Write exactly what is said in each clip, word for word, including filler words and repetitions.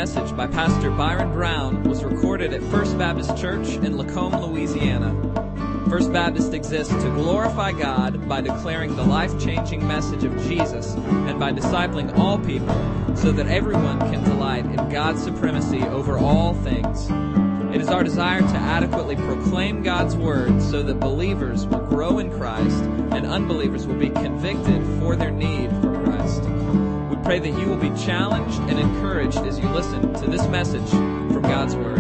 message by Pastor Byron Brown was recorded at First Baptist Church in Lacombe, Louisiana. First Baptist exists to glorify God by declaring the life-changing message of Jesus and by discipling all people so that everyone can delight in God's supremacy over all things. It is our desire to adequately proclaim God's Word so that believers will grow in Christ and unbelievers will be convicted for their need for Christ. We pray that you will be challenged and encouraged as you listen to this message from God's Word.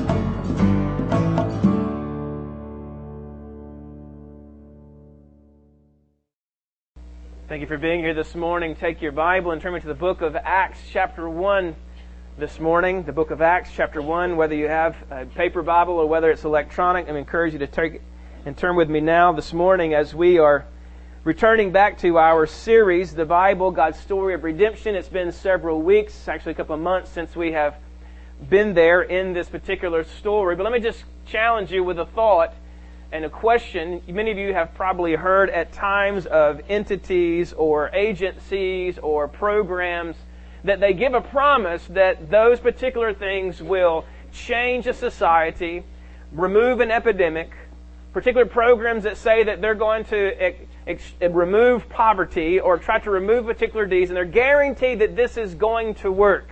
Thank you for being here this morning. Take your Bible and turn me to the book of Acts chapter one this morning. The book of Acts chapter one, whether you have a paper Bible or whether it's electronic, I encourage you to take and turn with me now this morning as we are returning back to our series, The Bible, God's Story of Redemption. It's been several weeks, actually a couple of months since we have been there in this particular story. But let me just challenge you with a thought and a question. Many of you have probably heard at times of entities or agencies or programs that they give a promise that those particular things will change a society, remove an epidemic, particular programs that say that they're going to ex- ex- remove poverty or try to remove particular disease, and they're guaranteed that this is going to work.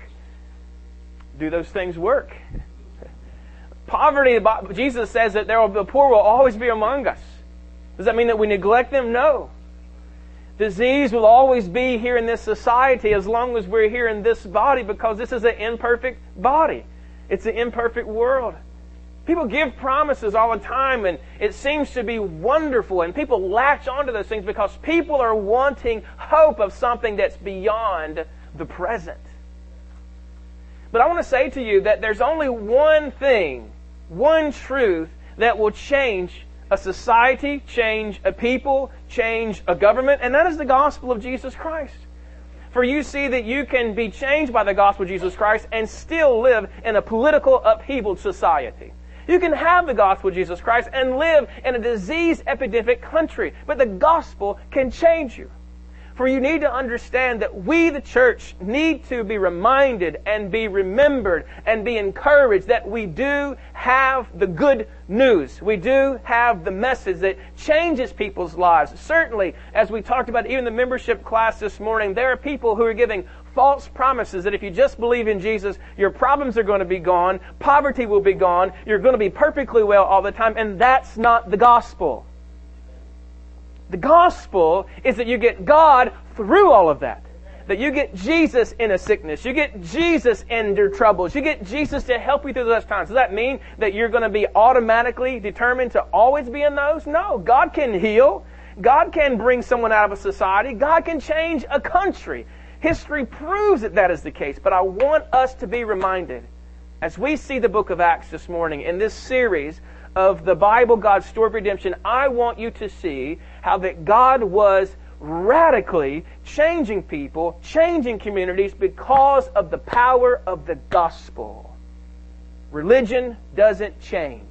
Do those things work? Poverty, Jesus says that there will, the poor will always be among us. Does that mean that we neglect them? No. Disease will always be here in this society as long as we're here in this body, because this is an imperfect body. It's an imperfect world. People give promises all the time, and it seems to be wonderful, and people latch onto those things because people are wanting hope of something that's beyond the present. But I want to say to you that there's only one thing, one truth that will change a society, change a people, change a government, and that is the gospel of Jesus Christ. For you see that you can be changed by the gospel of Jesus Christ and still live in a political upheaval society. You can have the gospel of Jesus Christ and live in a disease epidemic country, but the gospel can change you. For you need to understand that we, the church, need to be reminded and be remembered and be encouraged that we do have the good news. We do have the message that changes people's lives. Certainly, as we talked about even in the membership class this morning, there are people who are giving false promises that if you just believe in Jesus, your problems are going to be gone, poverty will be gone, you're going to be perfectly well all the time, and that's not the gospel. The gospel is that you get God through all of that. That you get Jesus in a sickness. You get Jesus in your troubles. You get Jesus to help you through those times. Does that mean that you're going to be automatically determined to always be in those? No. God can heal. God can bring someone out of a society. God can change a country. History proves that that is the case. But I want us to be reminded, as we see the book of Acts this morning, in this series of the Bible, God's Story of Redemption, I want you to see how that God was radically changing people, changing communities because of the power of the gospel. Religion doesn't change.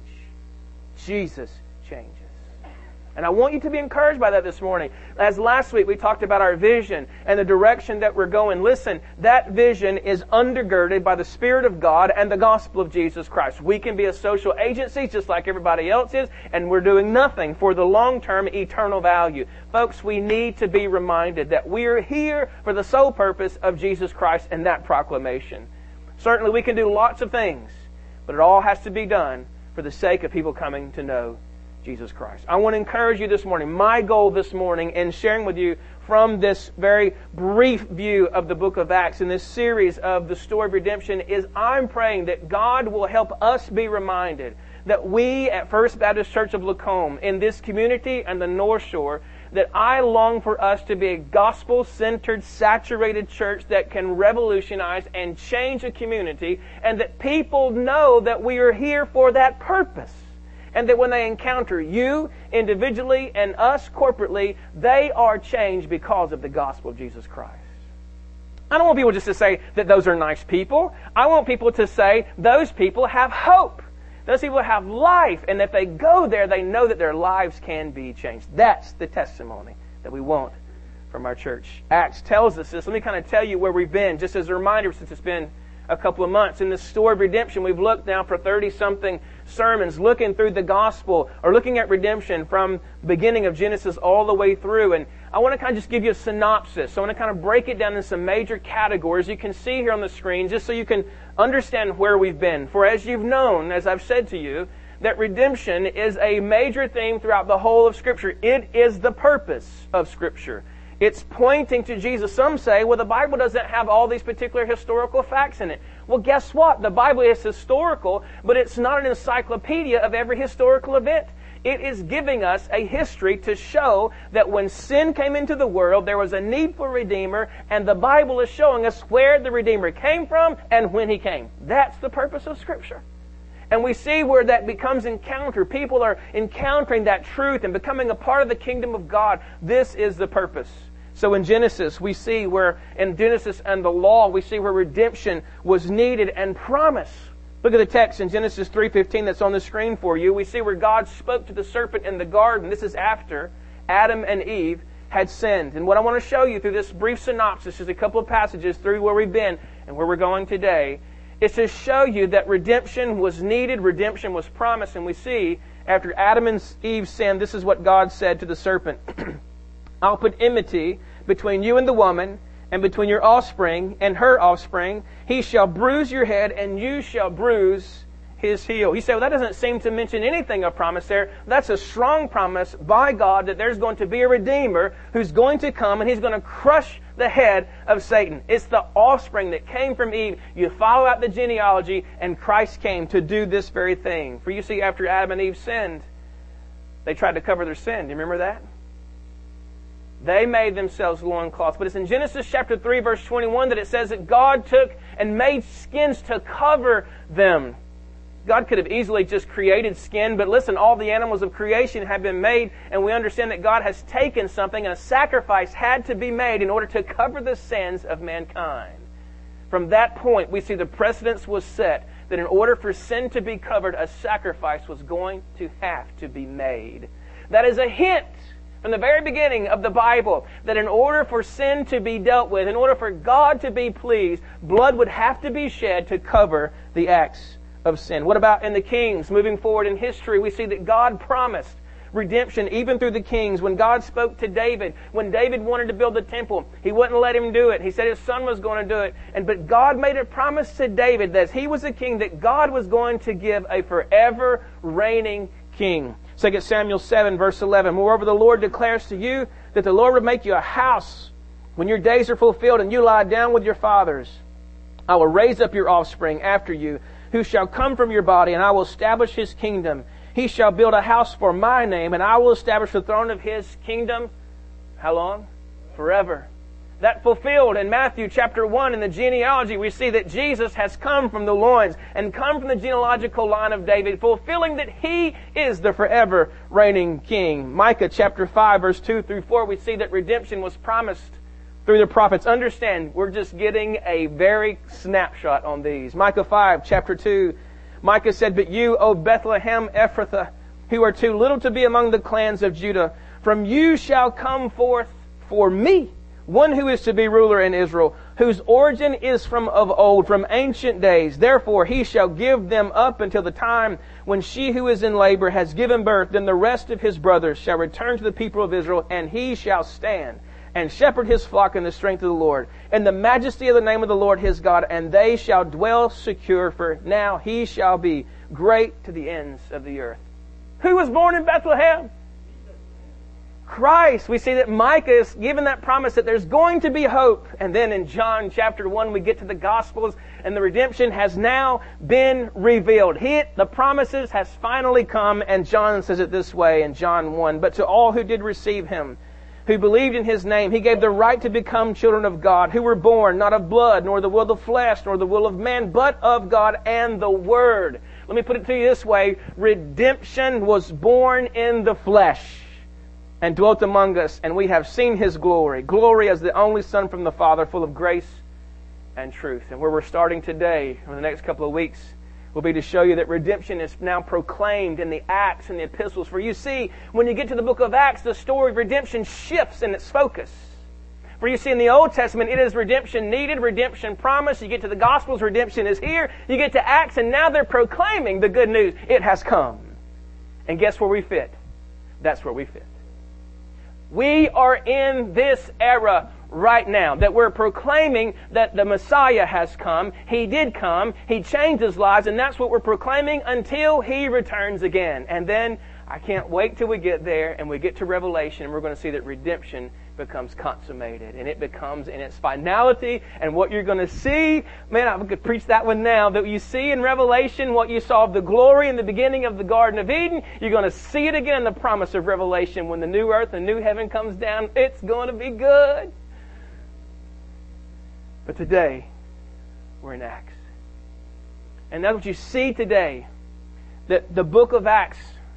Jesus changes. And I want you to be encouraged by that this morning. As last week we talked about our vision and the direction that we're going. Listen, that vision is undergirded by the Spirit of God and the gospel of Jesus Christ. We can be a social agency just like everybody else is, and we're doing nothing for the long-term eternal value. Folks, we need to be reminded that we're here for the sole purpose of Jesus Christ and that proclamation. Certainly we can do lots of things, but it all has to be done for the sake of people coming to know Jesus Christ. I want to encourage you this morning. My goal this morning in sharing with you from this very brief view of the book of Acts in this series of the story of redemption is I'm praying that God will help us be reminded that we at First Baptist Church of Lacombe, in this community and the North Shore, that I long for us to be a gospel-centered, saturated church that can revolutionize and change a community, and that people know that we are here for that purpose. And that when they encounter you individually and us corporately, they are changed because of the gospel of Jesus Christ. I don't want people just to say that those are nice people. I want people to say those people have hope. Those people have life. And if they go there, they know that their lives can be changed. That's the testimony that we want from our church. Acts tells us this. Let me kind of tell you where we've been, just as a reminder, since it's been a couple of months. In the story of redemption, we've looked now for thirty-something sermons looking through the gospel or looking at redemption from the beginning of Genesis all the way through. And I want to kind of just give you a synopsis. So I want to kind of break it down in some major categories you can see here on the screen just so you can understand where we've been. For as you've known, as I've said to you, that redemption is a major theme throughout the whole of Scripture. It is the purpose of Scripture. It's pointing to Jesus. Some say, well, the Bible doesn't have all these particular historical facts in it. Well, guess what? The Bible is historical, but it's not an encyclopedia of every historical event. It is giving us a history to show that when sin came into the world, there was a need for a Redeemer, and the Bible is showing us where the Redeemer came from and when He came. That's the purpose of Scripture. And we see where that becomes encounter. People are encountering that truth and becoming a part of the kingdom of God. This is the purpose. So in Genesis, we see where, in Genesis and the law, we see where redemption was needed and promised. Look at the text in Genesis three fifteen that's on the screen for you. We see where God spoke to the serpent in the garden. This is after Adam and Eve had sinned. And what I want to show you through this brief synopsis is a couple of passages through where we've been and where we're going today. Is to show you that redemption was needed, redemption was promised. And we see, after Adam and Eve sinned, this is what God said to the serpent. I'll put enmity between you and the woman, and between your offspring and her offspring. He shall bruise your head, and you shall bruise his heel. He said, well, that doesn't seem to mention anything of promise there. That's a strong promise by God that there's going to be a Redeemer who's going to come, and He's going to crush the head of Satan. It's the offspring that came from Eve. You follow out the genealogy, and Christ came to do this very thing. For you see, after Adam and Eve sinned, they tried to cover their sin. Do you remember that? They made themselves loincloths. But it's in Genesis chapter three, verse twenty-one, that it says that God took and made skins to cover them. God could have easily just created skin, but listen, all the animals of creation have been made, and we understand that God has taken something, and a sacrifice had to be made in order to cover the sins of mankind. From that point, we see the precedence was set that in order for sin to be covered, a sacrifice was going to have to be made. That is a hint from the very beginning of the Bible that in order for sin to be dealt with, in order for God to be pleased, blood would have to be shed to cover the acts of sin. What about in the kings? Moving forward in history, we see that God promised redemption even through the kings. When God spoke to David, when David wanted to build the temple, He wouldn't let him do it. He said his son was going to do it. And but God made a promise to David that as he was a king, that God was going to give a forever reigning king. Second Samuel seven, verse eleven. Moreover, the Lord declares to you that the Lord will make you a house when your days are fulfilled and you lie down with your fathers. I will raise up your offspring after you, who shall come from your body, and I will establish His kingdom. He shall build a house for my name, and I will establish the throne of His kingdom. How long? Forever. That fulfilled in Matthew chapter one in the genealogy, we see that Jesus has come from the loins and come from the genealogical line of David, fulfilling that He is the forever reigning King. Micah chapter five, verse two through four, we see that redemption was promised through the prophets. Understand, we're just getting a very snapshot on these. Micah five, chapter two, Micah said, But you, O Bethlehem Ephrathah, who are too little to be among the clans of Judah, from you shall come forth for me one who is to be ruler in Israel, whose origin is from of old, from ancient days. Therefore He shall give them up until the time when she who is in labor has given birth. Then the rest of His brothers shall return to the people of Israel, and He shall stand and shepherd His flock in the strength of the Lord, in the majesty of the name of the Lord His God, and they shall dwell secure, for now He shall be great to the ends of the earth. Who was born in Bethlehem? Christ. We see that Micah is given that promise that there's going to be hope. And then in John chapter one, we get to the Gospels, and the redemption has now been revealed. He, the promises has finally come, and John says it this way in John one, But to all who did receive Him, who believed in His name, He gave the right to become children of God, who were born not of blood, nor the will of the flesh, nor the will of man, but of God and the Word. Let me put it to you this way. Redemption was born in the flesh and dwelt among us, and we have seen His glory. Glory as the only Son from the Father, full of grace and truth. And where we're starting today, in the next couple of weeks, will be to show you that redemption is now proclaimed in the Acts and the epistles. For you see, when you get to the book of Acts, the story of redemption shifts in its focus. For you see, in the Old Testament, it is redemption needed, redemption promised. You get to the Gospels, redemption is here. You get to Acts, and now they're proclaiming the good news. It has come. And guess where we fit? That's where we fit. We are in this era right now, that we're proclaiming that the Messiah has come. He did come. He changed his lives, and that's what we're proclaiming until He returns again. And then I can't wait till we get there and we get to Revelation, and we're going to see that redemption becomes consummated, and it becomes in its finality. And what you're going to see, man, I could preach that one now, that you see in Revelation what you saw of the glory in the beginning of the Garden of Eden, you're going to see it again in the promise of Revelation when the new earth and new heaven comes down. It's going to be good. But today, we're in Acts. And that's what you see today, that the book of Acts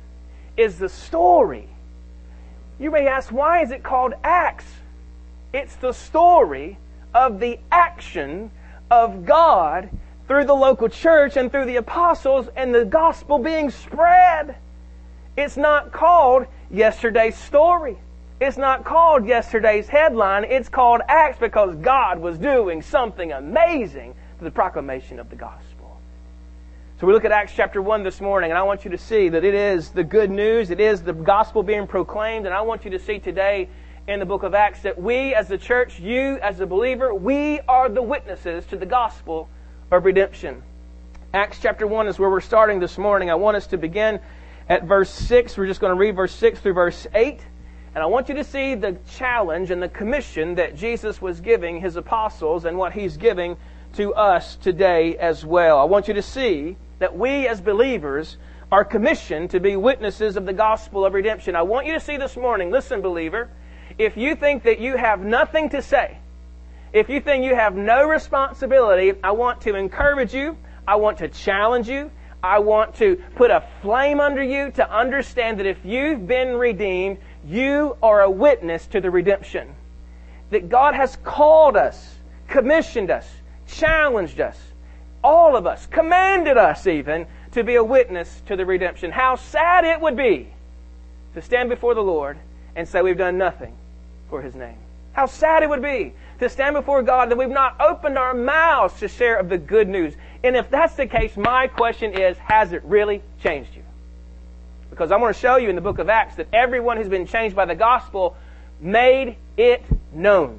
is the story. You may ask, why is it called Acts? It's the story of the action of God through the local church and through the apostles and the gospel being spread. It's not called yesterday's story. It's not called yesterday's headline. It's called Acts because God was doing something amazing for the proclamation of the gospel. So we look at Acts chapter one this morning, and I want you to see that it is the good news. It is the gospel being proclaimed. And I want you to see today in the book of Acts that we as the church, you as a believer, we are the witnesses to the gospel of redemption. Acts chapter one is where we're starting this morning. I want us to begin at verse six. We're just going to read verse six through verse eight. And I want you to see the challenge and the commission that Jesus was giving His apostles and what He's giving to us today as well. I want you to see that we as believers are commissioned to be witnesses of the gospel of redemption. I want you to see this morning, listen, believer, if you think that you have nothing to say, if you think you have no responsibility, I want to encourage you, I want to challenge you, I want to put a flame under you to understand that if you've been redeemed, you are a witness to the redemption. That God has called us, commissioned us, challenged us, all of us, commanded us even, to be a witness to the redemption. How sad it would be to stand before the Lord and say we've done nothing for His name. How sad it would be to stand before God that we've not opened our mouths to share of the good news. And if that's the case, my question is, has it really changed you? Because I want to show you in the book of Acts that everyone who's been changed by the gospel made it known.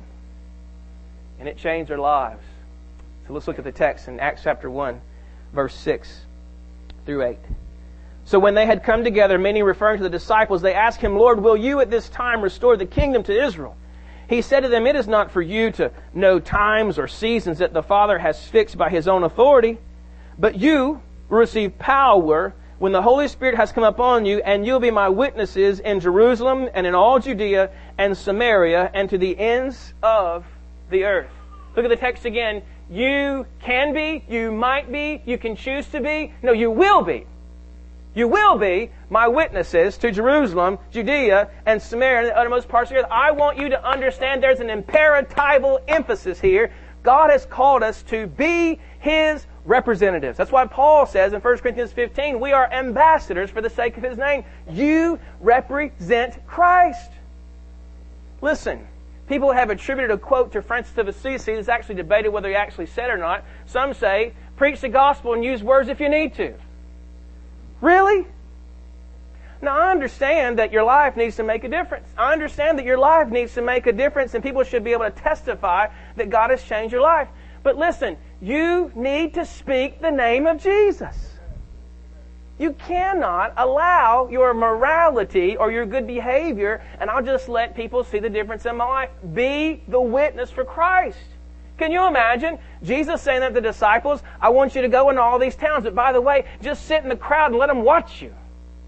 And it changed their lives. So let's look at the text in Acts chapter one, verse six through eight. So when they had come together, many referring to the disciples, they asked Him, Lord, will You at this time restore the kingdom to Israel? He said to them, it is not for you to know times or seasons that the Father has fixed by His own authority, but you will receive power when the Holy Spirit has come upon you, and you'll be my witnesses in Jerusalem and in all Judea and Samaria and to the ends of the earth. Look at the text again. You can be, you might be, you can choose to be. No, you will be. You will be my witnesses to Jerusalem, Judea, and Samaria, and the uttermost parts of the earth. I want you to understand there's an imperatival emphasis here. God has called us to be His representatives. That's why Paul says in First Corinthians fifteen, we are ambassadors for the sake of His name. You represent Christ. Listen. People have attributed a quote to Francis of Assisi. It's actually debated whether he actually said it or not. Some say, preach the gospel and use words if you need to. Really? Now, I understand that your life needs to make a difference. I understand that your life needs to make a difference and people should be able to testify that God has changed your life. But listen, you need to speak the name of Jesus. You cannot allow your morality or your good behavior, and I'll just let people see the difference in my life. Be the witness for Christ. Can you imagine Jesus saying that to the disciples, I want you to go into all these towns, but by the way, just sit in the crowd and let them watch you.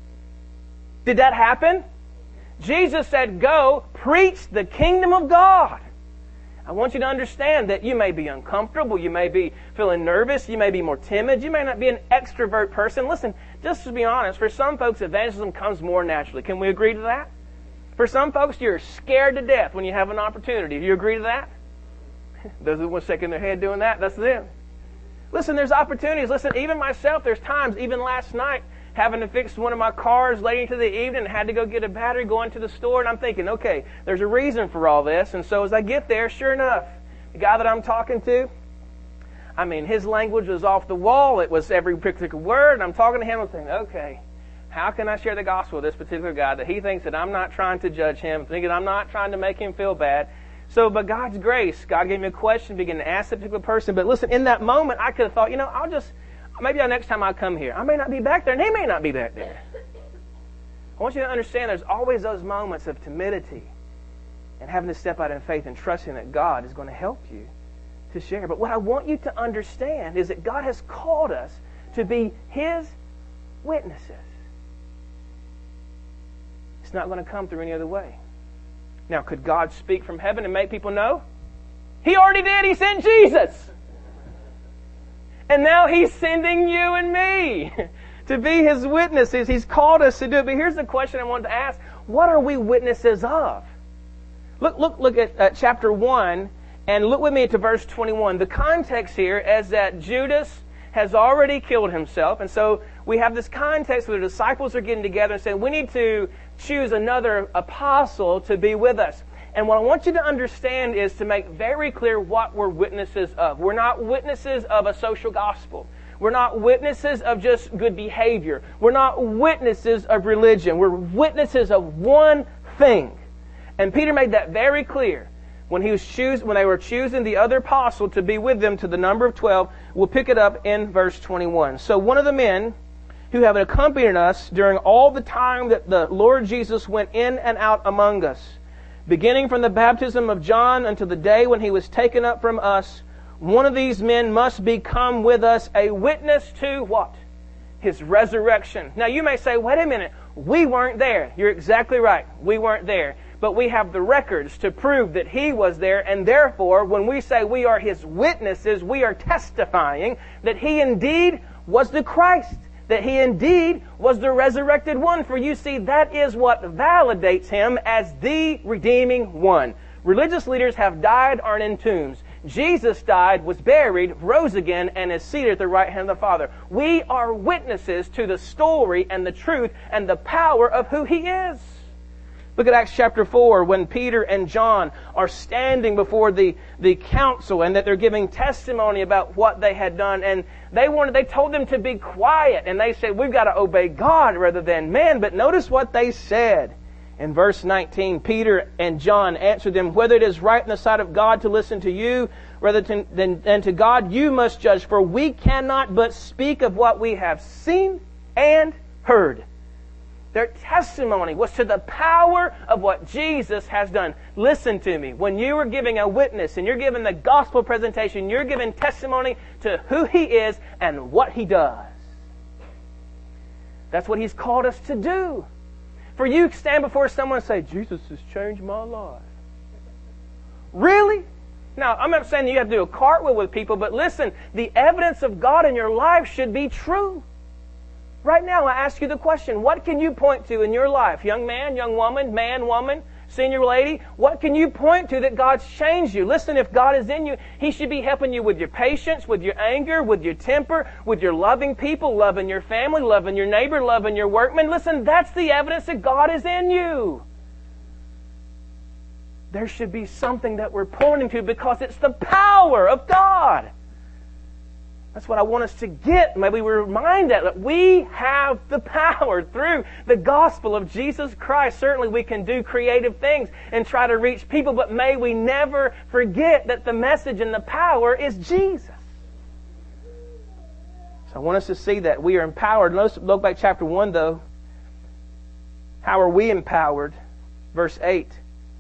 Did that happen? Jesus said, go preach the kingdom of God. I want you to understand that you may be uncomfortable, you may be feeling nervous, you may be more timid, you may not be an extrovert person. Listen, just to be honest, for some folks, evangelism comes more naturally. Can we agree to that? For some folks, you're scared to death when you have an opportunity. Do you agree to that? Those who are shaking their head doing that, that's them. Listen, there's opportunities. Listen, even myself, there's times, even last night, having to fix one of my cars late into the evening, and had to go get a battery, going to the store, and I'm thinking, okay, there's a reason for all this. And so as I get there, sure enough, the guy that I'm talking to, I mean, his language was off the wall. It was every particular word, and I'm talking to him and thinking, okay, how can I share the gospel with this particular guy that he thinks that I'm not trying to judge him, thinking I'm not trying to make him feel bad? So, but God's grace, God gave me a question, began to ask the particular person. But listen, in that moment, I could have thought, you know, I'll just, maybe the next time I come here, I may not be back there, and he may not be back there. I want you to understand there's always those moments of timidity and having to step out in faith and trusting that God is going to help you to share. But what I want you to understand is that God has called us to be His witnesses. It's not going to come through any other way. Now, could God speak from heaven and make people know? He already did. He sent Jesus. And now He's sending you and me to be His witnesses. He's called us to do it. But here's the question I wanted to ask. What are we witnesses of? Look, look, look at uh, chapter one, and look with me to verse twenty-one. The context here is that Judas has already killed himself. And so we have this context where the disciples are getting together and saying, we need to choose another apostle to be with us. And what I want you to understand is to make very clear what we're witnesses of. We're not witnesses of a social gospel. We're not witnesses of just good behavior. We're not witnesses of religion. We're witnesses of one thing. And Peter made that very clear when he was choos- when they were choosing the other apostle to be with them to the number of twelve. We'll pick it up in verse twenty-one. So one of the men who have accompanied us during all the time that the Lord Jesus went in and out among us, beginning from the baptism of John until the day when He was taken up from us, one of these men must become with us a witness to what? His resurrection. Now you may say, wait a minute, we weren't there. You're exactly right. We weren't there. But we have the records to prove that He was there, and therefore, when we say we are His witnesses, we are testifying that He indeed was the Christ, that He indeed was the resurrected one. For you see, that is what validates Him as the redeeming one. Religious leaders have died, are in tombs. Jesus died, was buried, rose again, and is seated at the right hand of the Father. We are witnesses to the story and the truth and the power of who He is. Look at Acts chapter four, when Peter and John are standing before the, the council, and that they're giving testimony about what they had done. And they wanted, they told them to be quiet. And they said, we've got to obey God rather than men. But notice what they said. In verse nineteen, Peter and John answered them, whether it is right in the sight of God to listen to you rather than, than to God, you must judge. For we cannot but speak of what we have seen and heard. Their testimony was to the power of what Jesus has done. Listen to me. When you are giving a witness and you're giving the gospel presentation, you're giving testimony to who He is and what He does. That's what He's called us to do. For you to stand before someone and say, Jesus has changed my life. Really? Now, I'm not saying you have to do a cartwheel with people, but listen, the evidence of God in your life should be true. Right now, I ask you the question, what can you point to in your life? Young man, young woman, man, woman, senior lady, what can you point to that God's changed you? Listen, if God is in you, He should be helping you with your patience, with your anger, with your temper, with your loving people, loving your family, loving your neighbor, loving your workman. Listen, that's the evidence that God is in you. There should be something that we're pointing to because it's the power of God. That's what I want us to get. Maybe we remind that, that we have the power through the gospel of Jesus Christ. Certainly we can do creative things and try to reach people, but may we never forget that the message and the power is Jesus. So I want us to see that we are empowered. Let's look back chapter one though. How are we empowered? Verse eight.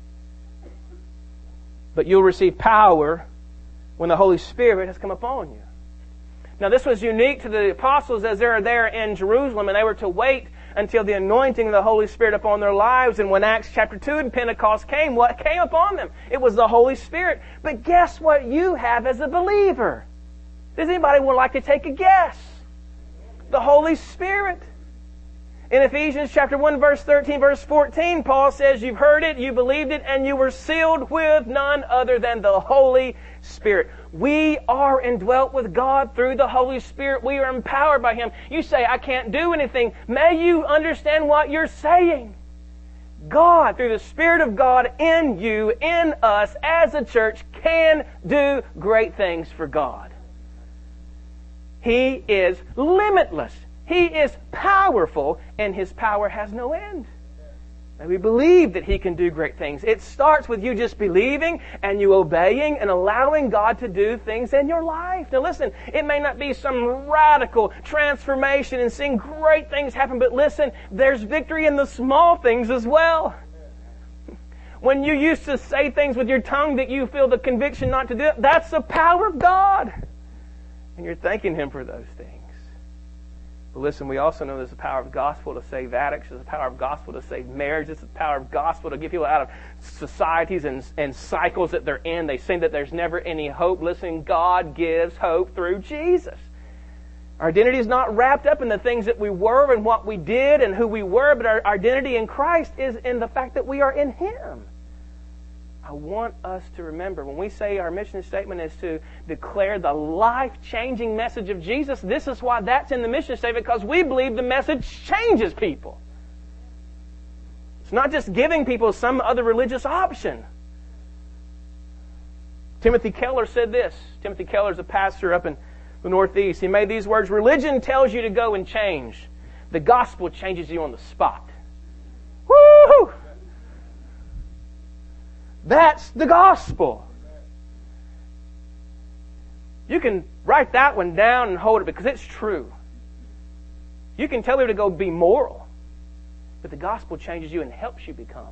But you'll receive power when the Holy Spirit has come upon you. Now this was unique to the apostles as they were there in Jerusalem, and they were to wait until the anointing of the Holy Spirit upon their lives. And when Acts chapter two and Pentecost came, what came upon them? It was the Holy Spirit. But guess what you have as a believer? Does anybody would like to take a guess? The Holy Spirit. In Ephesians chapter one, verse thirteen, verse fourteen, Paul says, you've heard it, you believed it, and you were sealed with none other than the Holy Spirit. We are indwelt with God through the Holy Spirit. We are empowered by Him. You say, I can't do anything. May you understand what you're saying. God, through the Spirit of God in you, in us, as a church, can do great things for God. He is limitless. He is powerful, and His power has no end. And we believe that He can do great things. It starts with you just believing and you obeying and allowing God to do things in your life. Now listen, it may not be some radical transformation and seeing great things happen, but listen, there's victory in the small things as well. When you used to say things with your tongue that you feel the conviction not to do it, that's the power of God. And you're thanking Him for those things. But listen, we also know there's the power of gospel to save addicts. There's the power of gospel to save marriage. There's the power of gospel to get people out of societies and, and cycles that they're in. They say that there's never any hope. Listen, God gives hope through Jesus. Our identity is not wrapped up in the things that we were and what we did and who we were, but our identity in Christ is in the fact that we are in Him. I want us to remember, when we say our mission statement is to declare the life-changing message of Jesus, this is why that's in the mission statement, because we believe the message changes people. It's not just giving people some other religious option. Timothy Keller said this. Timothy Keller is a pastor up in the Northeast. He made these words, religion tells you to go and change. The gospel changes you on the spot. Woo-hoo! That's the gospel. You can write that one down and hold it because it's true. You can tell people to go be moral, but the gospel changes you and helps you become.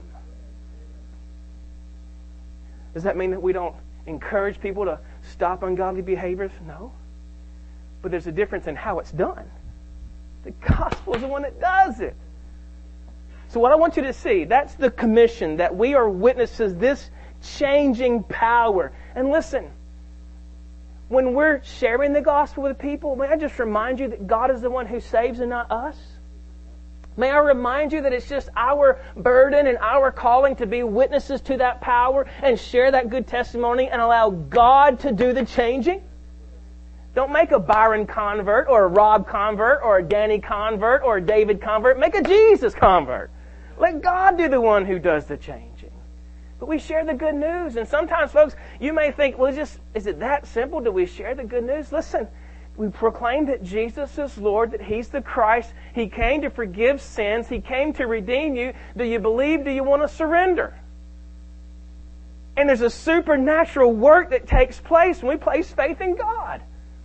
Does that mean that we don't encourage people to stop ungodly behaviors? No. But there's a difference in how it's done. The gospel is the one that does it. So what I want you to see, that's the commission, that we are witnesses, this changing power. And listen, when we're sharing the gospel with people, may I just remind you that God is the one who saves and not us? May I remind you that it's just our burden and our calling to be witnesses to that power and share that good testimony and allow God to do the changing? Don't make a Byron convert or a Rob convert or a Danny convert or a David convert. Make a Jesus convert. Let God do the one who does the changing. But we share the good news. And sometimes, folks, you may think, well, just is it that simple? Do we share the good news? Listen, we proclaim that Jesus is Lord, that He's the Christ. He came to forgive sins. He came to redeem you. Do you believe? Do you want to surrender? And there's a supernatural work that takes place when we place faith in God.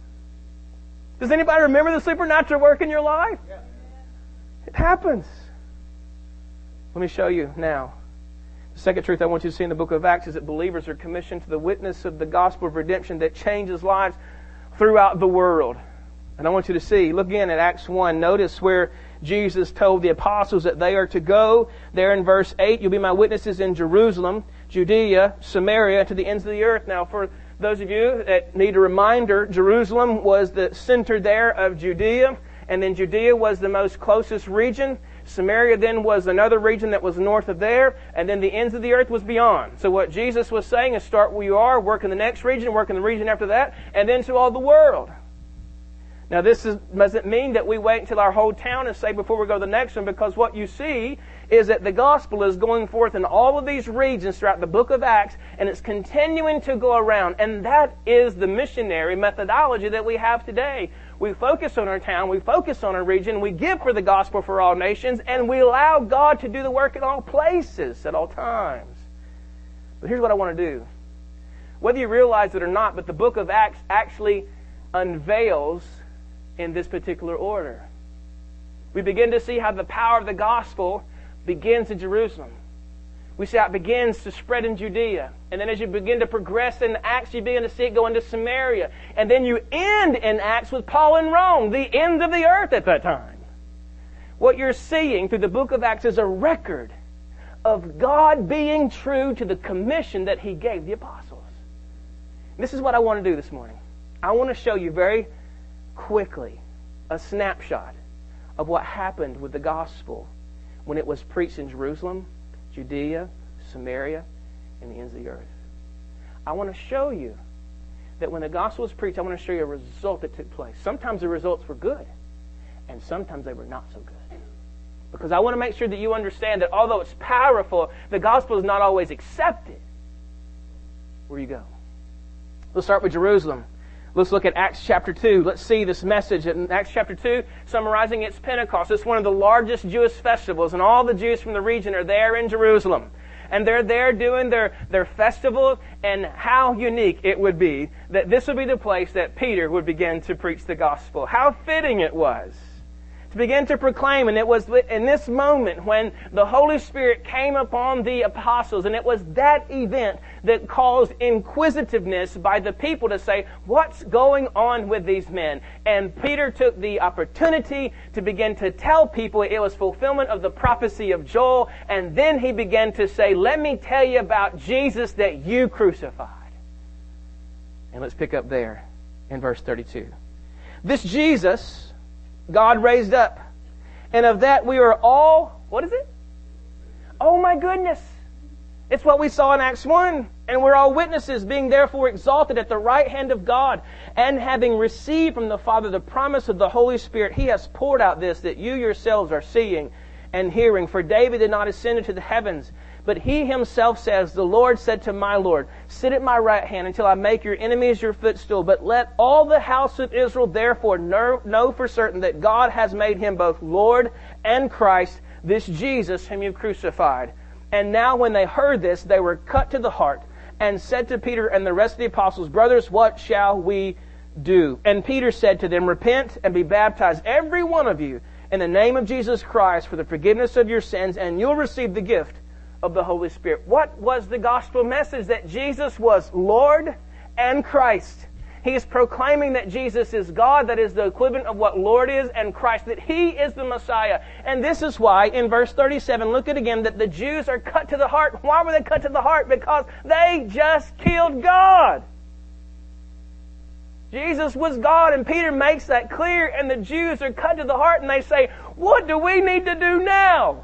Does anybody remember the supernatural work in your life? Yeah. It happens. Let me show you now. The second truth I want you to see in the book of Acts is that believers are commissioned to the witness of the gospel of redemption that changes lives throughout the world. And I want you to see, look again at Acts one. Notice where Jesus told the apostles that they are to go. There in verse eight, you'll be my witnesses in Jerusalem, Judea, Samaria, to the ends of the earth. Now, for those of you that need a reminder, Jerusalem was the center there of Judea, and then Judea was the most closest region. Samaria then was another region that was north of there, and then the ends of the earth was beyond. So what Jesus was saying is start where you are, work in the next region, work in the region after that, and then to all the world. Now this is, doesn't mean that we wait until our whole town is saved before we go to the next one, because what you see is that the gospel is going forth in all of these regions throughout the book of Acts, and it's continuing to go around. And that is the missionary methodology that we have today. We focus on our town, we focus on our region, we give for the gospel for all nations, and we allow God to do the work in all places, at all times. But here's what I want to do. Whether you realize it or not, but the book of Acts actually unveils in this particular order. We begin to see how the power of the gospel begins in Jerusalem. We see how it begins to spread in Judea. And then as you begin to progress in Acts, you begin to see it go into Samaria. And then you end in Acts with Paul in Rome, the end of the earth at that time. What you're seeing through the book of Acts is a record of God being true to the commission that He gave the apostles. And this is what I want to do this morning. I want to show you very quickly a snapshot of what happened with the gospel when it was preached in Jerusalem, Judea, Samaria, and the ends of the earth. I want to show you that when the gospel was preached, I want to show you a result that took place. Sometimes the results were good, and sometimes they were not so good. Because I want to make sure that you understand that although it's powerful, the gospel is not always accepted. Where you go? Let's start with Jerusalem. Let's look at Acts chapter two. Let's see this message in Acts chapter two, summarizing its Pentecost. It's one of the largest Jewish festivals, and all the Jews from the region are there in Jerusalem. And they're there doing their, their festival, and how unique it would be that this would be the place that Peter would begin to preach the gospel. How fitting it was to begin to proclaim. And it was in this moment when the Holy Spirit came upon the apostles, and it was that event that caused inquisitiveness by the people to say, what's going on with these men? And Peter took the opportunity to begin to tell people it was fulfillment of the prophecy of Joel, and then he began to say, let me tell you about Jesus that you crucified. And let's pick up there in verse thirty-two. This Jesus God raised up. And of that we are all, what is it? Oh my goodness. It's what we saw in Acts one. And we're all witnesses, being therefore exalted at the right hand of God, and having received from the Father the promise of the Holy Spirit, He has poured out this that you yourselves are seeing and hearing. For David did not ascend into the heavens, but he himself says, the Lord said to my Lord, sit at my right hand until I make your enemies your footstool. But let all the house of Israel therefore know, know for certain that God has made Him both Lord and Christ, this Jesus whom you've crucified. And now when they heard this, they were cut to the heart, and said to Peter and the rest of the apostles, brothers, what shall we do? And Peter said to them, repent and be baptized, every one of you, in the name of Jesus Christ for the forgiveness of your sins, and you'll receive the gift of the Holy Spirit. What was the gospel message? That Jesus was Lord and Christ. He is proclaiming that Jesus is God, that is the equivalent of what Lord is, and Christ, that He is the Messiah. And this is why, in verse thirty-seven, look at again, that the Jews are cut to the heart. Why were they cut to the heart? Because they just killed God. Jesus was God, and Peter makes that clear, and the Jews are cut to the heart, and they say, what do we need to do now?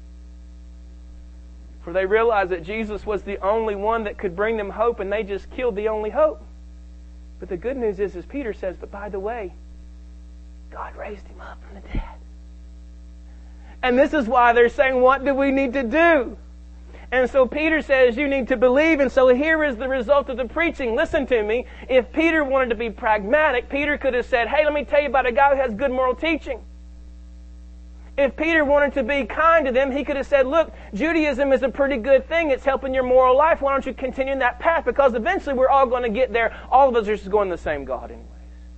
For they realized that Jesus was the only one that could bring them hope, and they just killed the only hope. But the good news is, as Peter says, but by the way, God raised Him up from the dead. And this is why they're saying, what do we need to do? And so Peter says, you need to believe. And so here is the result of the preaching. Listen to me. If Peter wanted to be pragmatic, Peter could have said, hey, let me tell you about a guy who has good moral teaching. If Peter wanted to be kind to them, he could have said, look, Judaism is a pretty good thing. It's helping your moral life. Why don't you continue in that path? Because eventually we're all going to get there. All of us are just going to the same God anyways.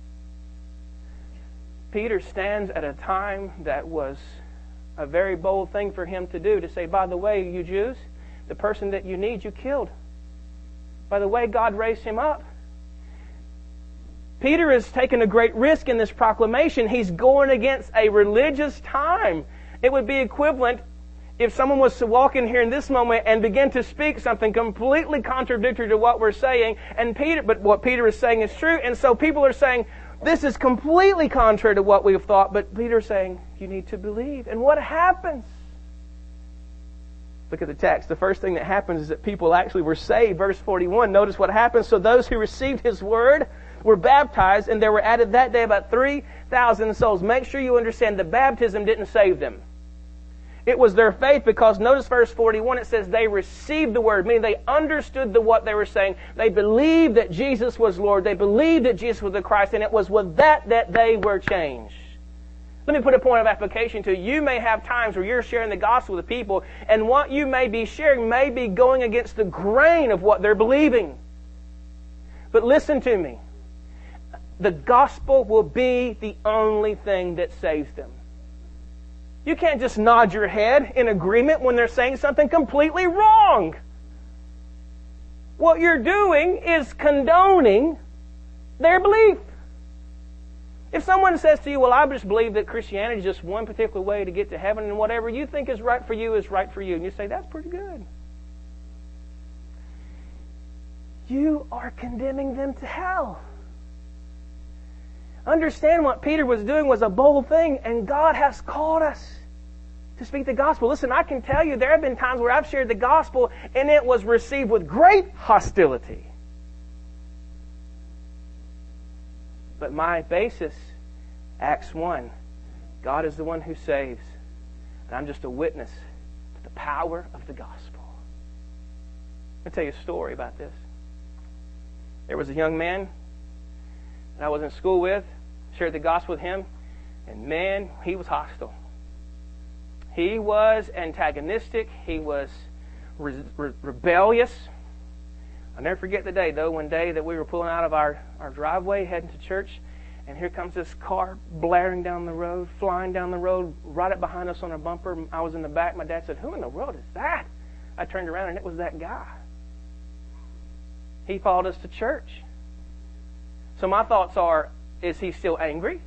Peter stands at a time that was a very bold thing for him to do, to say, by the way, you Jews, the person that you need, you killed. By the way, God raised Him up. Peter has taken a great risk in this proclamation. He's going against a religious time. It would be equivalent if someone was to walk in here in this moment and begin to speak something completely contradictory to what we're saying, and Peter, but what Peter is saying is true, and so people are saying, this is completely contrary to what we've thought, but Peter's saying, you need to believe. And what happens? Look at the text. The first thing that happens is that people actually were saved. Verse forty-one, notice what happens. So those who received His word were baptized, and there were added that day about three thousand souls. Make sure you understand the baptism didn't save them. It was their faith, because notice verse forty-one, it says they received the word, meaning they understood the, what they were saying. They believed that Jesus was Lord. They believed that Jesus was the Christ, and it was with that that they were changed. Let me put a point of application to you. You may have times where you're sharing the gospel with people, and what you may be sharing may be going against the grain of what they're believing. But listen to me. The gospel will be the only thing that saves them. You can't just nod your head in agreement when they're saying something completely wrong. What you're doing is condoning their belief. If someone says to you, well, I just believe that Christianity is just one particular way to get to heaven, and whatever you think is right for you is right for you, and you say, that's pretty good. You are condemning them to hell. Understand what Peter was doing was a bold thing, and God has called us to speak the gospel. Listen, I can tell you there have been times where I've shared the gospel and it was received with great hostility. But my basis, Acts one, God is the one who saves, and I'm just a witness to the power of the gospel. Let me tell you a story about this. There was a young man that I was in school with, shared the gospel with him, and man, he was hostile. He was antagonistic. He was re- re- rebellious. I'll never forget the day, though, one day that we were pulling out of our, our driveway heading to church, and here comes this car blaring down the road, flying down the road, right up behind us on a bumper. I was in the back. My dad said, "Who in the world is that?" I turned around, and it was that guy. He followed us to church. So my thoughts are, is he still angry?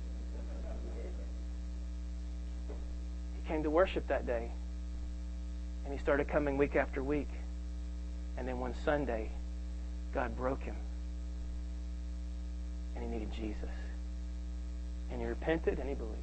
He came to worship that day, and he started coming week after week. And then one Sunday, God broke him, and he needed Jesus. And he repented, and he believed.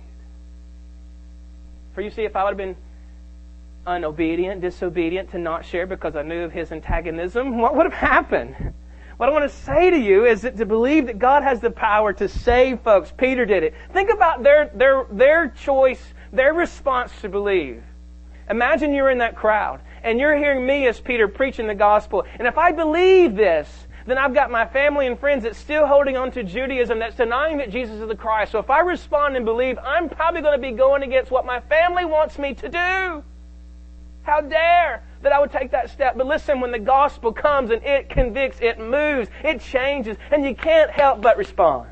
For you see, if I would have been unobedient, disobedient to not share because I knew of his antagonism, what would have happened? What I want to say to you is that to believe that God has the power to save folks. Peter did it. Think about their their their choice, their response to believe. Imagine you're in that crowd and you're hearing me as Peter preaching the gospel. And if I believe this, then I've got my family and friends that's still holding on to Judaism, that's denying that Jesus is the Christ. So if I respond and believe, I'm probably going to be going against what my family wants me to do. How dare that I would take that step. But listen, when the gospel comes and it convicts, it moves, it changes, and you can't help but respond.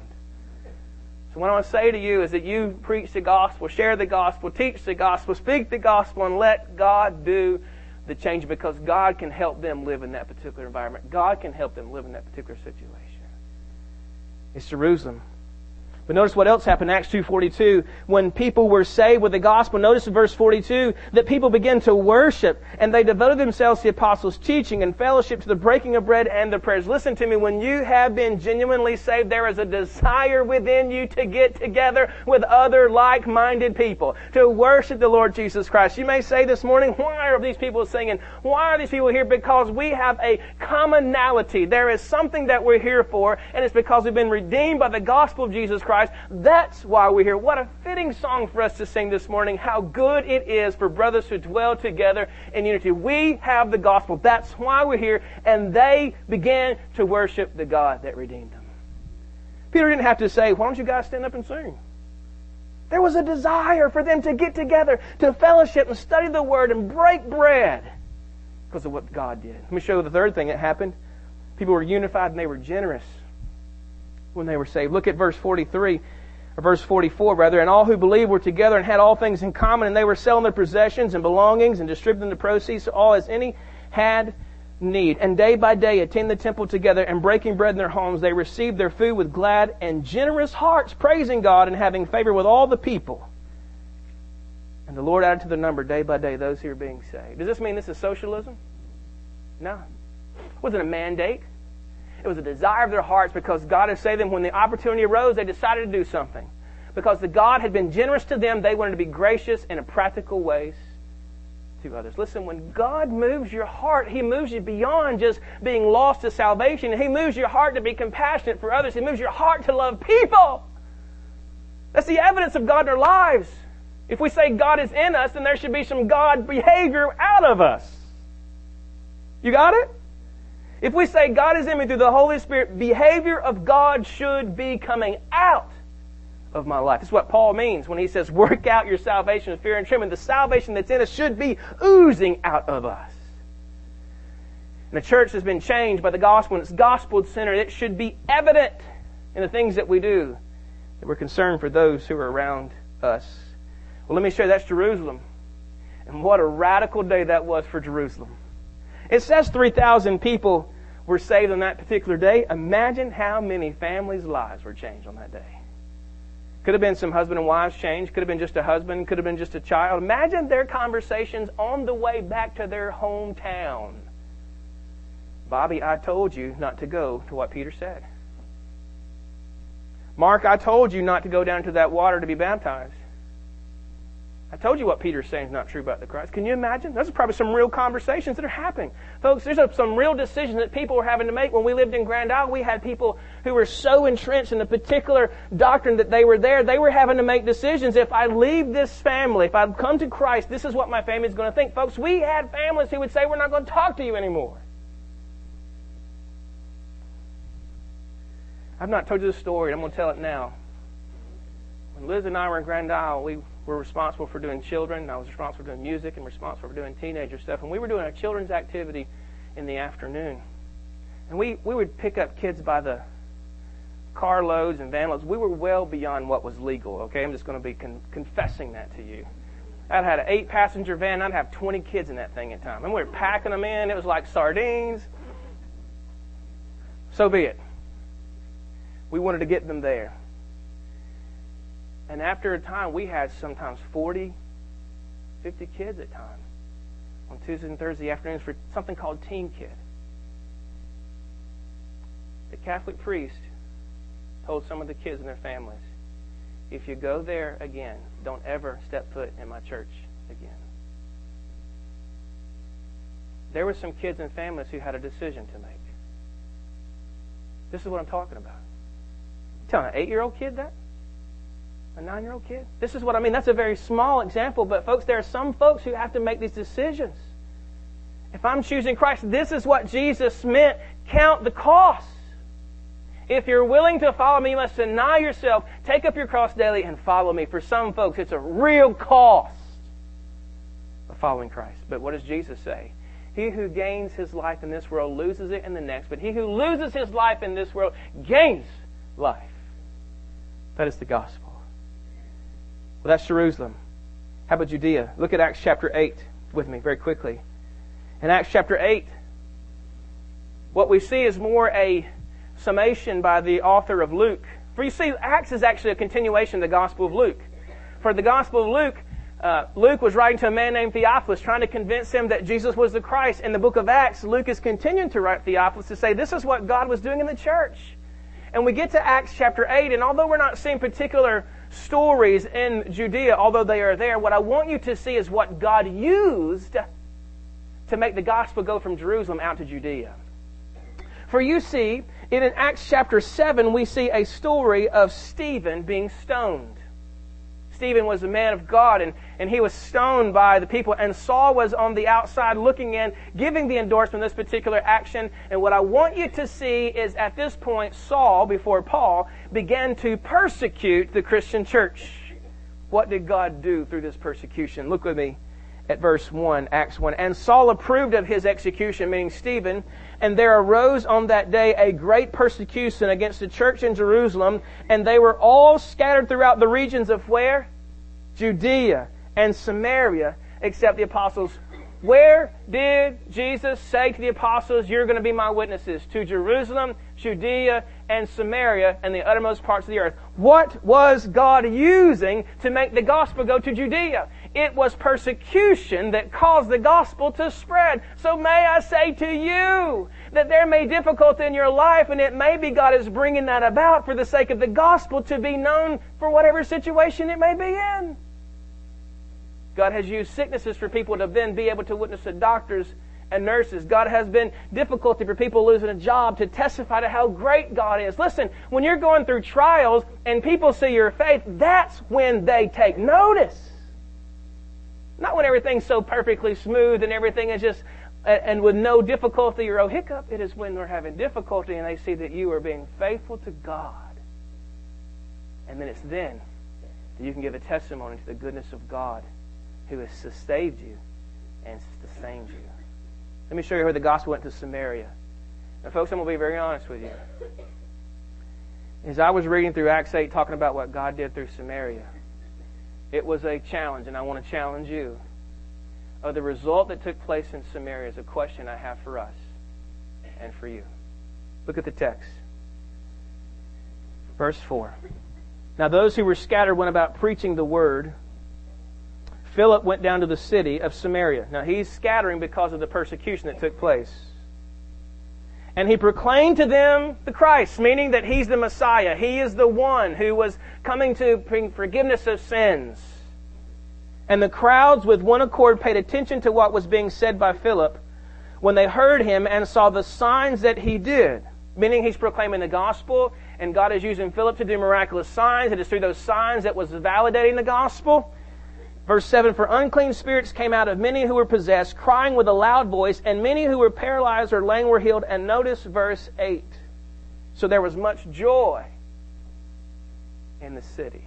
So what I want to say to you is that you preach the gospel, share the gospel, teach the gospel, speak the gospel, and let God do the change, because God can help them live in that particular environment. God can help them live in that particular situation. It's Jerusalem. But notice what else happened in Acts two forty-two. When people were saved with the gospel, notice in verse forty-two that people began to worship, and they devoted themselves to the apostles' teaching and fellowship, to the breaking of bread and the prayers. Listen to me, when you have been genuinely saved, there is a desire within you to get together with other like-minded people, to worship the Lord Jesus Christ. You may say this morning, why are these people singing? Why are these people here? Because we have a commonality. There is something that we're here for, and it's because we've been redeemed by the gospel of Jesus Christ. That's why we're here. What a fitting song for us to sing this morning. How good it is for brothers who dwell together in unity. We have the gospel. That's why we're here. And they began to worship the God that redeemed them. Peter didn't have to say, why don't you guys stand up and sing? There was a desire for them to get together, to fellowship and study the Word and break bread because of what God did. Let me show you the third thing that happened. People were unified and they were generous when they were saved. Look at verse forty-three, or verse forty-four rather. And all who believed were together and had all things in common, and they were selling their possessions and belongings and distributing the proceeds to all as any had need. And day by day attending the temple together and breaking bread in their homes, they received their food with glad and generous hearts, praising God and having favor with all the people. And the Lord added to their number day by day those who are being saved. Does this mean this is socialism? No. It wasn't a mandate. It was a desire of their hearts, because God had saved them. When the opportunity arose, they decided to do something. Because the God had been generous to them, they wanted to be gracious in a practical ways to others. Listen, when God moves your heart, He moves you beyond just being lost to salvation. He moves your heart to be compassionate for others. He moves your heart to love people. That's the evidence of God in our lives. If we say God is in us, then there should be some God behavior out of us. You got it? If we say God is in me through the Holy Spirit, behavior of God should be coming out of my life. That's what Paul means when he says, work out your salvation with fear and trembling. The salvation that's in us should be oozing out of us. And the church has been changed by the gospel, and it's gospel-centered. It should be evident in the things that we do that we're concerned for those who are around us. Well, let me show you, that's Jerusalem. And what a radical day that was for Jerusalem. It says three thousand people were saved on that particular day. Imagine how many families' lives were changed on that day. Could have been some husband and wives changed. Could have been just a husband. Could have been just a child. Imagine their conversations on the way back to their hometown. Bobby, I told you not to go to what Peter said. Mark, I told you not to go down to that water to be baptized. I told you what Peter's saying is not true about the Christ. Can you imagine? Those are probably some real conversations that are happening. Folks, there's a, some real decisions that people were having to make. When we lived in Grand Isle, we had people who were so entrenched in a particular doctrine that they were there. They were having to make decisions. If I leave this family, if I come to Christ, this is what my family is going to think. Folks, we had families who would say, we're not going to talk to you anymore. I've not told you the story. I'm going to tell it now. When Liz and I were in Grand Isle, we were responsible for doing children. I was responsible for doing music and responsible for doing teenager stuff. And we were doing a children's activity in the afternoon. And we, we would pick up kids by the carloads and van loads. We were well beyond what was legal, okay? I'm just going to be con- confessing that to you. I'd had an eight-passenger van. I'd have twenty kids in that thing at a time. And we were packing them in. It was like sardines. So be it. We wanted to get them there. And after a time, we had sometimes forty, fifty kids at times on Tuesday and Thursday afternoons for something called Teen Kid. The Catholic priest told some of the kids and their families, if you go there again, don't ever step foot in my church again. There were some kids and families who had a decision to make. This is what I'm talking about. Telling an eight-year-old kid that? A nine-year-old kid? This is what I mean. That's a very small example, but folks, there are some folks who have to make these decisions. If I'm choosing Christ, this is what Jesus meant. Count the cost. If you're willing to follow me, you must deny yourself, take up your cross daily, and follow me. For some folks, it's a real cost of following Christ. But what does Jesus say? He who gains his life in this world loses it in the next, but he who loses his life in this world gains life. That is the gospel. Well, that's Jerusalem. How about Judea? Look at Acts chapter eight with me very quickly. In Acts chapter eight, what we see is more a summation by the author of Luke. For you see, Acts is actually a continuation of the Gospel of Luke. For the Gospel of Luke, uh, Luke was writing to a man named Theophilus, trying to convince him that Jesus was the Christ. In the book of Acts, Luke is continuing to write Theophilus to say this is what God was doing in the church. And we get to Acts chapter eight, and although we're not seeing particular stories in Judea, although they are there, what I want you to see is what God used to make the gospel go from Jerusalem out to Judea. For you see, in Acts chapter seven, we see a story of Stephen being stoned. Stephen was a man of God, and, and he was stoned by the people, and Saul was on the outside looking in, giving the endorsement of this particular action. And what I want you to see is at this point, Saul, before Paul, began to persecute the Christian church. What did God do through this persecution? Look with me at verse one, Acts one. And Saul approved of his execution, meaning Stephen, and there arose on that day a great persecution against the church in Jerusalem, and they were all scattered throughout the regions of where? Judea and Samaria, except the apostles. Where did Jesus say to the apostles, you're going to be my witnesses? To Jerusalem, Judea, and Samaria, and the uttermost parts of the earth. What was God using to make the gospel go to Judea? It was persecution that caused the gospel to spread. So may I say to you that there may be difficulty in your life, and it may be God is bringing that about for the sake of the gospel to be known for whatever situation it may be in. God has used sicknesses for people to then be able to witness to doctors and nurses. God has been difficulty for people losing a job to testify to how great God is. Listen, when you're going through trials and people see your faith, that's when they take notice. Not when everything's so perfectly smooth and everything is just, and with no difficulty or a hiccup. It is when they're having difficulty and they see that you are being faithful to God. And then it's then that you can give a testimony to the goodness of God, who has sustained you and sustained you. Let me show you where the gospel went to Samaria. Now, folks, I'm going to be very honest with you. As I was reading through Acts eight, talking about what God did through Samaria, it was a challenge, and I want to challenge you. Of the result that took place in Samaria is a question I have for us and for you. Look at the text. Verse four. Now those who were scattered went about preaching the word. Philip went down to the city of Samaria. Now he's scattering because of the persecution that took place. And he proclaimed to them the Christ, meaning that he's the Messiah. He is the one who was coming to bring forgiveness of sins. And the crowds with one accord paid attention to what was being said by Philip when they heard him and saw the signs that he did. Meaning he's proclaiming the gospel, and God is using Philip to do miraculous signs. It is through those signs that was validating the gospel. Verse seven, for unclean spirits came out of many who were possessed, crying with a loud voice, and many who were paralyzed or lame were healed. And notice verse eight. So there was much joy in the city.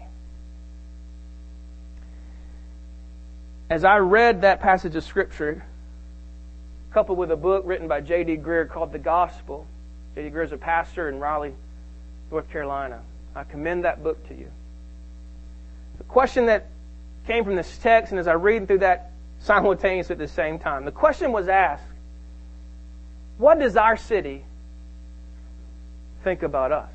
As I read that passage of Scripture, coupled with a book written by J D Greear called The Gospel, J D Greear is a pastor in Raleigh, North Carolina. I commend that book to you. The question that came from this text, and as I read through that simultaneously at the same time, the question was asked, what does our city think about us?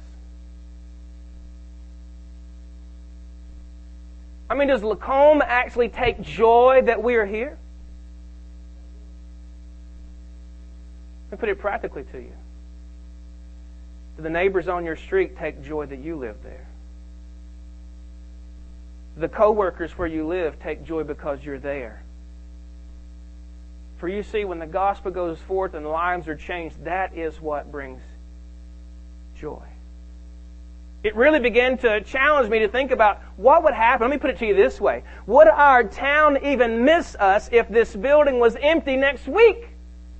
I mean, does Lacombe actually take joy that we are here? Let me put it practically to you. Do the neighbors on your street take joy that you live there? The co-workers where you live take joy because you're there. For you see, when the gospel goes forth and lives are changed, that is what brings joy. It really began to challenge me to think about what would happen. Let me put it to you this way. Would our town even miss us if this building was empty next week?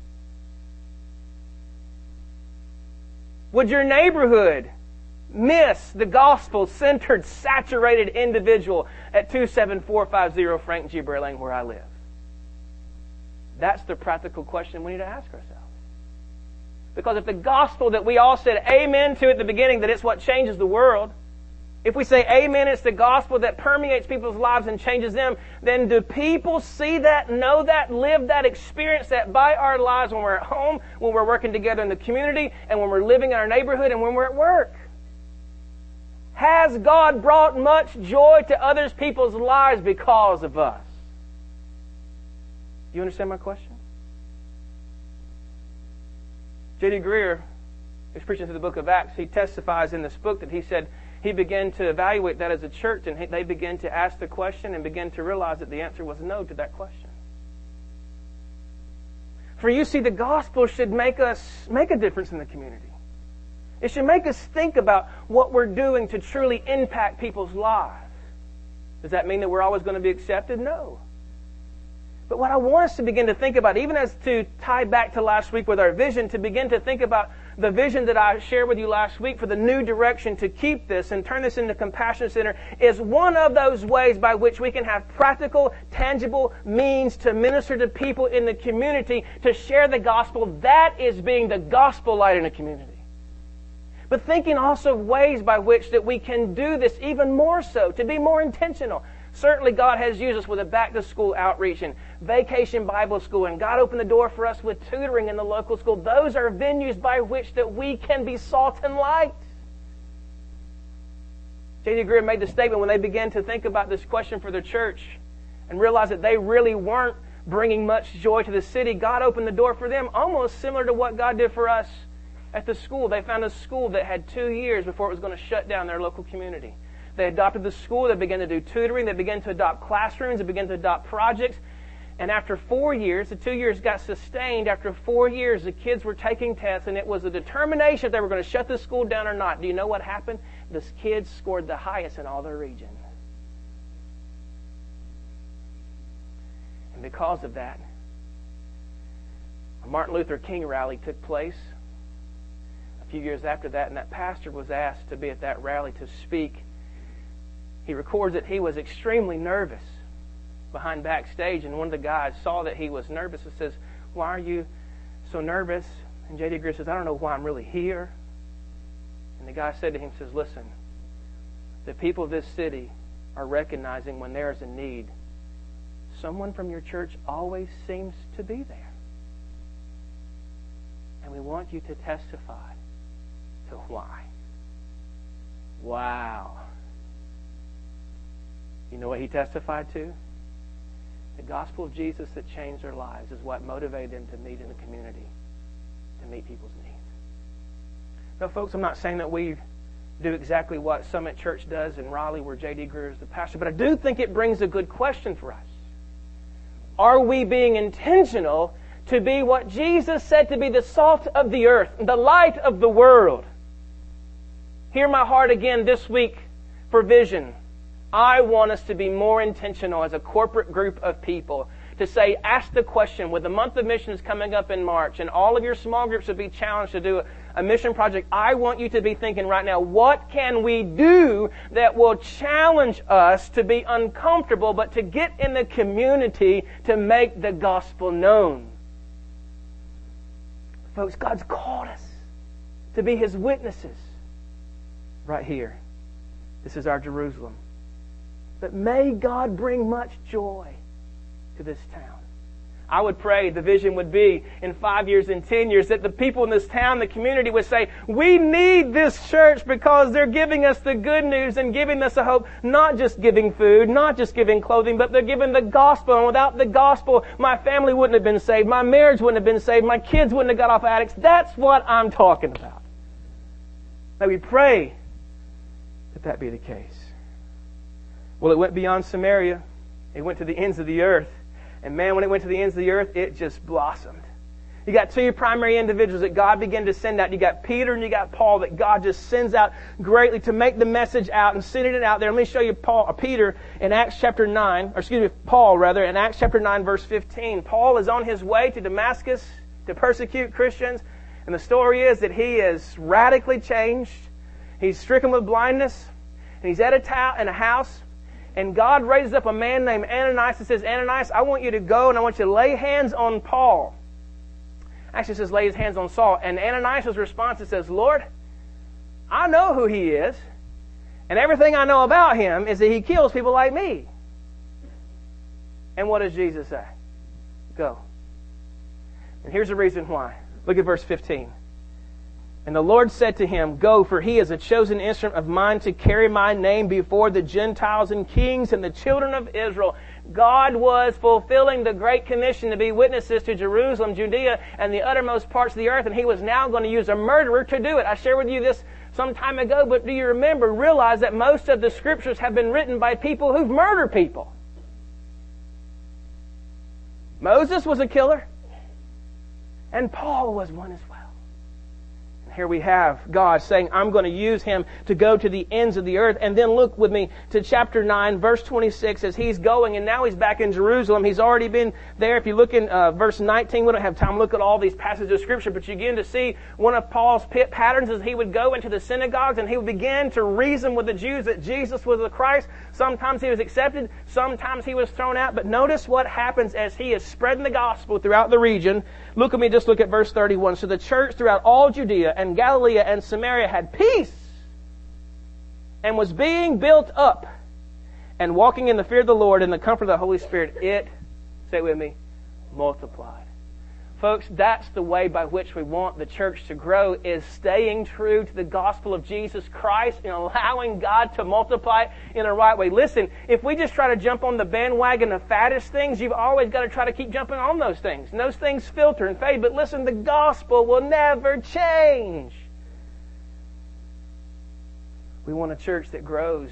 Would your neighborhood miss the gospel-centered, saturated individual at two seven four five zero Frank G. Bray Lane where I live? That's the practical question we need to ask ourselves. Because if the gospel that we all said amen to at the beginning, that it's what changes the world, if we say amen, it's the gospel that permeates people's lives and changes them, then do people see that, know that, live that, experience that by our lives when we're at home, when we're working together in the community, and when we're living in our neighborhood, and when we're at work? Has God brought much joy to others people's lives because of us? Do you understand my question? J D Greear is preaching through the book of Acts. He testifies in this book that he said he began to evaluate that as a church, and they began to ask the question and began to realize that the answer was no to that question. For you see, the gospel should make us make a difference in the community. It should make us think about what we're doing to truly impact people's lives. Does that mean that we're always going to be accepted? No. But what I want us to begin to think about, even as to tie back to last week with our vision, to begin to think about the vision that I shared with you last week for the new direction to keep this and turn this into Compassion Center, is one of those ways by which we can have practical, tangible means to minister to people in the community, to share the gospel. That is being the gospel light in a community. But thinking also of ways by which that we can do this even more so, to be more intentional. Certainly God has used us with a back-to-school outreach and vacation Bible school, and God opened the door for us with tutoring in the local school. Those are venues by which that we can be salt and light. J D Greear made the statement when they began to think about this question for their church and realized that they really weren't bringing much joy to the city. God opened the door for them, almost similar to what God did for us at the school. They found a school that had two years before it was going to shut down their local community. They adopted the school. They began to do tutoring. They began to adopt classrooms. They began to adopt projects. And after four years, the two years got sustained. After four years, the kids were taking tests, and it was a determination if they were going to shut the school down or not. Do you know what happened? The kids scored the highest in all their region. And because of that, a Martin Luther King rally took place a few years after that, and that pastor was asked to be at that rally to speak. He records that he was extremely nervous behind backstage, and one of the guys saw that he was nervous and says, "Why are you so nervous?" And J D Greear says, "I don't know why I'm really here." And the guy said to him, says, "Listen, the people of this city are recognizing when there is a need. Someone from your church always seems to be there. And we want you to testify to why." Wow. You know what he testified to? The gospel of Jesus that changed their lives is what motivated them to meet in the community, to meet people's needs. Now, folks, I'm not saying that we do exactly what Summit Church does in Raleigh, where J D Greer is the pastor, but I do think it brings a good question for us. Are we being intentional to be what Jesus said to be the salt of the earth, the light of the world? Hear my heart again this week for Vision. I want us to be more intentional as a corporate group of people to say, ask the question, with the month of missions coming up in March and all of your small groups will be challenged to do a, a mission project, I want you to be thinking right now, what can we do that will challenge us to be uncomfortable, but to get in the community to make the gospel known? Folks, God's called us to be His witnesses right here. This is our Jerusalem. But may God bring much joy to this town. I would pray the vision would be in five years, in ten years, that the people in this town, the community would say, we need this church because they're giving us the good news and giving us a hope, not just giving food, not just giving clothing, but they're giving the gospel. And without the gospel, my family wouldn't have been saved, my marriage wouldn't have been saved, my kids wouldn't have got off addicts. That's what I'm talking about. May we pray that that be the case. Well, it went beyond Samaria. It went to the ends of the earth. And man, when it went to the ends of the earth, it just blossomed. You got two primary individuals that God began to send out. You got Peter and you got Paul that God just sends out greatly to make the message out and sending it out there. Let me show you Paul, uh, Peter in Acts chapter nine, or excuse me, Paul rather, in Acts chapter nine verse fifteen. Paul is on his way to Damascus to persecute Christians. And the story is that he is radically changed. He's stricken with blindness. And he's at a, ta- in a house. And God raises up a man named Ananias and says, Ananias, I want you to go and I want you to lay hands on Paul. Actually, it says lay his hands on Saul. And Ananias' response is says, Lord, I know who he is. And everything I know about him is that he kills people like me. And what does Jesus say? Go. And here's the reason why. Look at verse fifteen. And the Lord said to him, go, for he is a chosen instrument of mine to carry my name before the Gentiles and kings and the children of Israel. God was fulfilling the Great Commission to be witnesses to Jerusalem, Judea, and the uttermost parts of the earth, and He was now going to use a murderer to do it. I shared with you this some time ago, but do you remember, realize that most of the Scriptures have been written by people who've murdered people. Moses was a killer, and Paul was one as well. Here we have God saying, I'm going to use him to go to the ends of the earth. And then look with me to chapter nine, verse twenty-six, as he's going, and now he's back in Jerusalem. He's already been there. If you look in uh, verse nineteen, we don't have time to look at all these passages of Scripture, but you begin to see one of Paul's pit patterns as he would go into the synagogues and he would begin to reason with the Jews that Jesus was the Christ. Sometimes he was accepted, sometimes he was thrown out. But notice what happens as he is spreading the gospel throughout the region. Look at me, just look at verse thirty-one. So the church throughout all Judea and Galilee and Samaria had peace and was being built up and walking in the fear of the Lord and the comfort of the Holy Spirit. It, say it with me, multiplied. Folks, that's the way by which we want the church to grow, is staying true to the gospel of Jesus Christ and allowing God to multiply in a right way. Listen, if we just try to jump on the bandwagon of faddist things, you've always got to try to keep jumping on those things. And those things filter and fade. But listen, the gospel will never change. We want a church that grows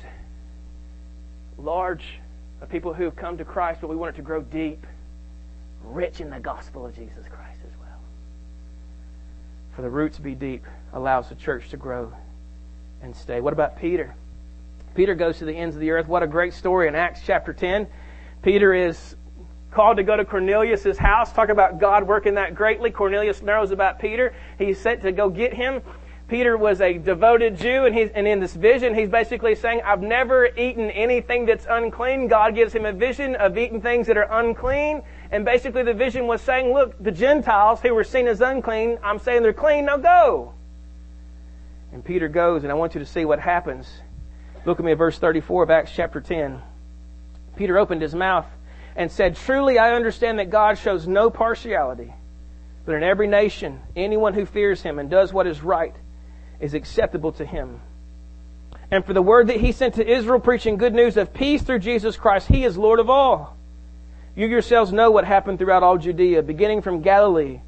large of people who have come to Christ, but we want it to grow deep, rich in the gospel of Jesus Christ as well. For the roots be deep allows the church to grow and stay. What about Peter? Peter goes to the ends of the earth. What a great story in Acts chapter ten. Peter is called to go to Cornelius' house. Talk about God working that greatly. Cornelius knows about Peter. He's sent to go get him. Peter was a devoted Jew, and he's and in this vision, he's basically saying, I've never eaten anything that's unclean. God gives him a vision of eating things that are unclean. And basically the vision was saying, look, the Gentiles who were seen as unclean, I'm saying they're clean, now go. And Peter goes, and I want you to see what happens. Look at me at verse thirty-four of Acts chapter ten. Peter opened his mouth and said, truly I understand that God shows no partiality, but in every nation, anyone who fears Him and does what is right is acceptable to Him. And for the word that He sent to Israel, preaching good news of peace through Jesus Christ, He is Lord of all. You yourselves know what happened throughout all Judea, beginning from Galilee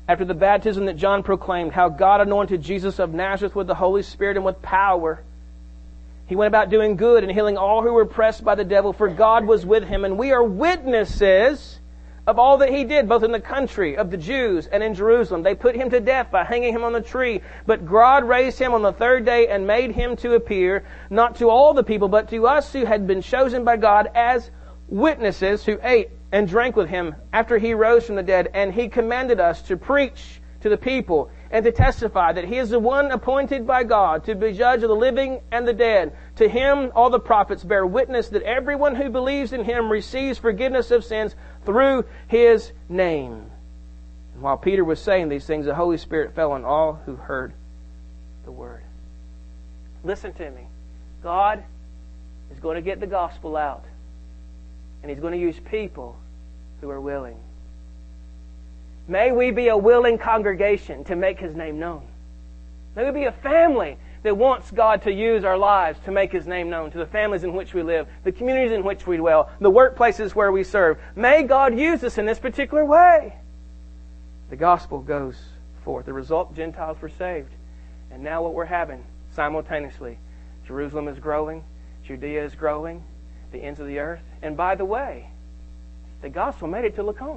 after the baptism that John proclaimed, how God anointed Jesus of Nazareth with the Holy Spirit and with power. He went about doing good and healing all who were oppressed by the devil, for God was with him. And we are witnesses of all that he did, both in the country of the Jews and in Jerusalem. They put him to death by hanging him on the tree. But God raised him on the third day and made him to appear, not to all the people, but to us who had been chosen by God as witnesses, who ate and drank with him after he rose from the dead. And he commanded us to preach to the people and to testify that he is the one appointed by God to be judge of the living and the dead. To him all the prophets bear witness that everyone who believes in him receives forgiveness of sins through his name. And while Peter was saying these things, the Holy Spirit fell on all who heard the word. Listen to me. God is going to get the gospel out. And he's going to use people who are willing. May we be a willing congregation to make his name known. May we be a family that wants God to use our lives to make his name known to the families in which we live, the communities in which we dwell, the workplaces where we serve. May God use us in this particular way. The gospel goes forth. The result, Gentiles were saved. And now what we're having simultaneously, Jerusalem is growing, Judea is growing, the ends of the earth. And by the way, the gospel made it to Lacombe.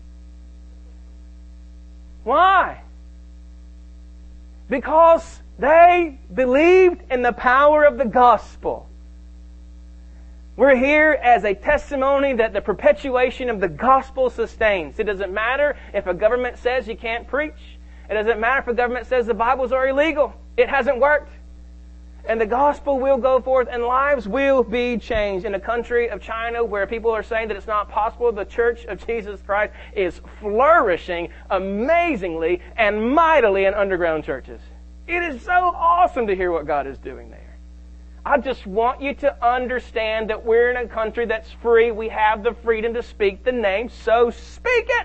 Why? Because they believed in the power of the gospel. We're here as a testimony that the perpetuation of the gospel sustains. It doesn't matter if a government says you can't preach. It doesn't matter if a government says the Bibles are illegal. It hasn't worked. And the gospel will go forth and lives will be changed. In a country of China where people are saying that it's not possible, the Church of Jesus Christ is flourishing amazingly and mightily in underground churches. It is so awesome to hear what God is doing there. I just want you to understand that we're in a country that's free. We have the freedom to speak the name, so speak it.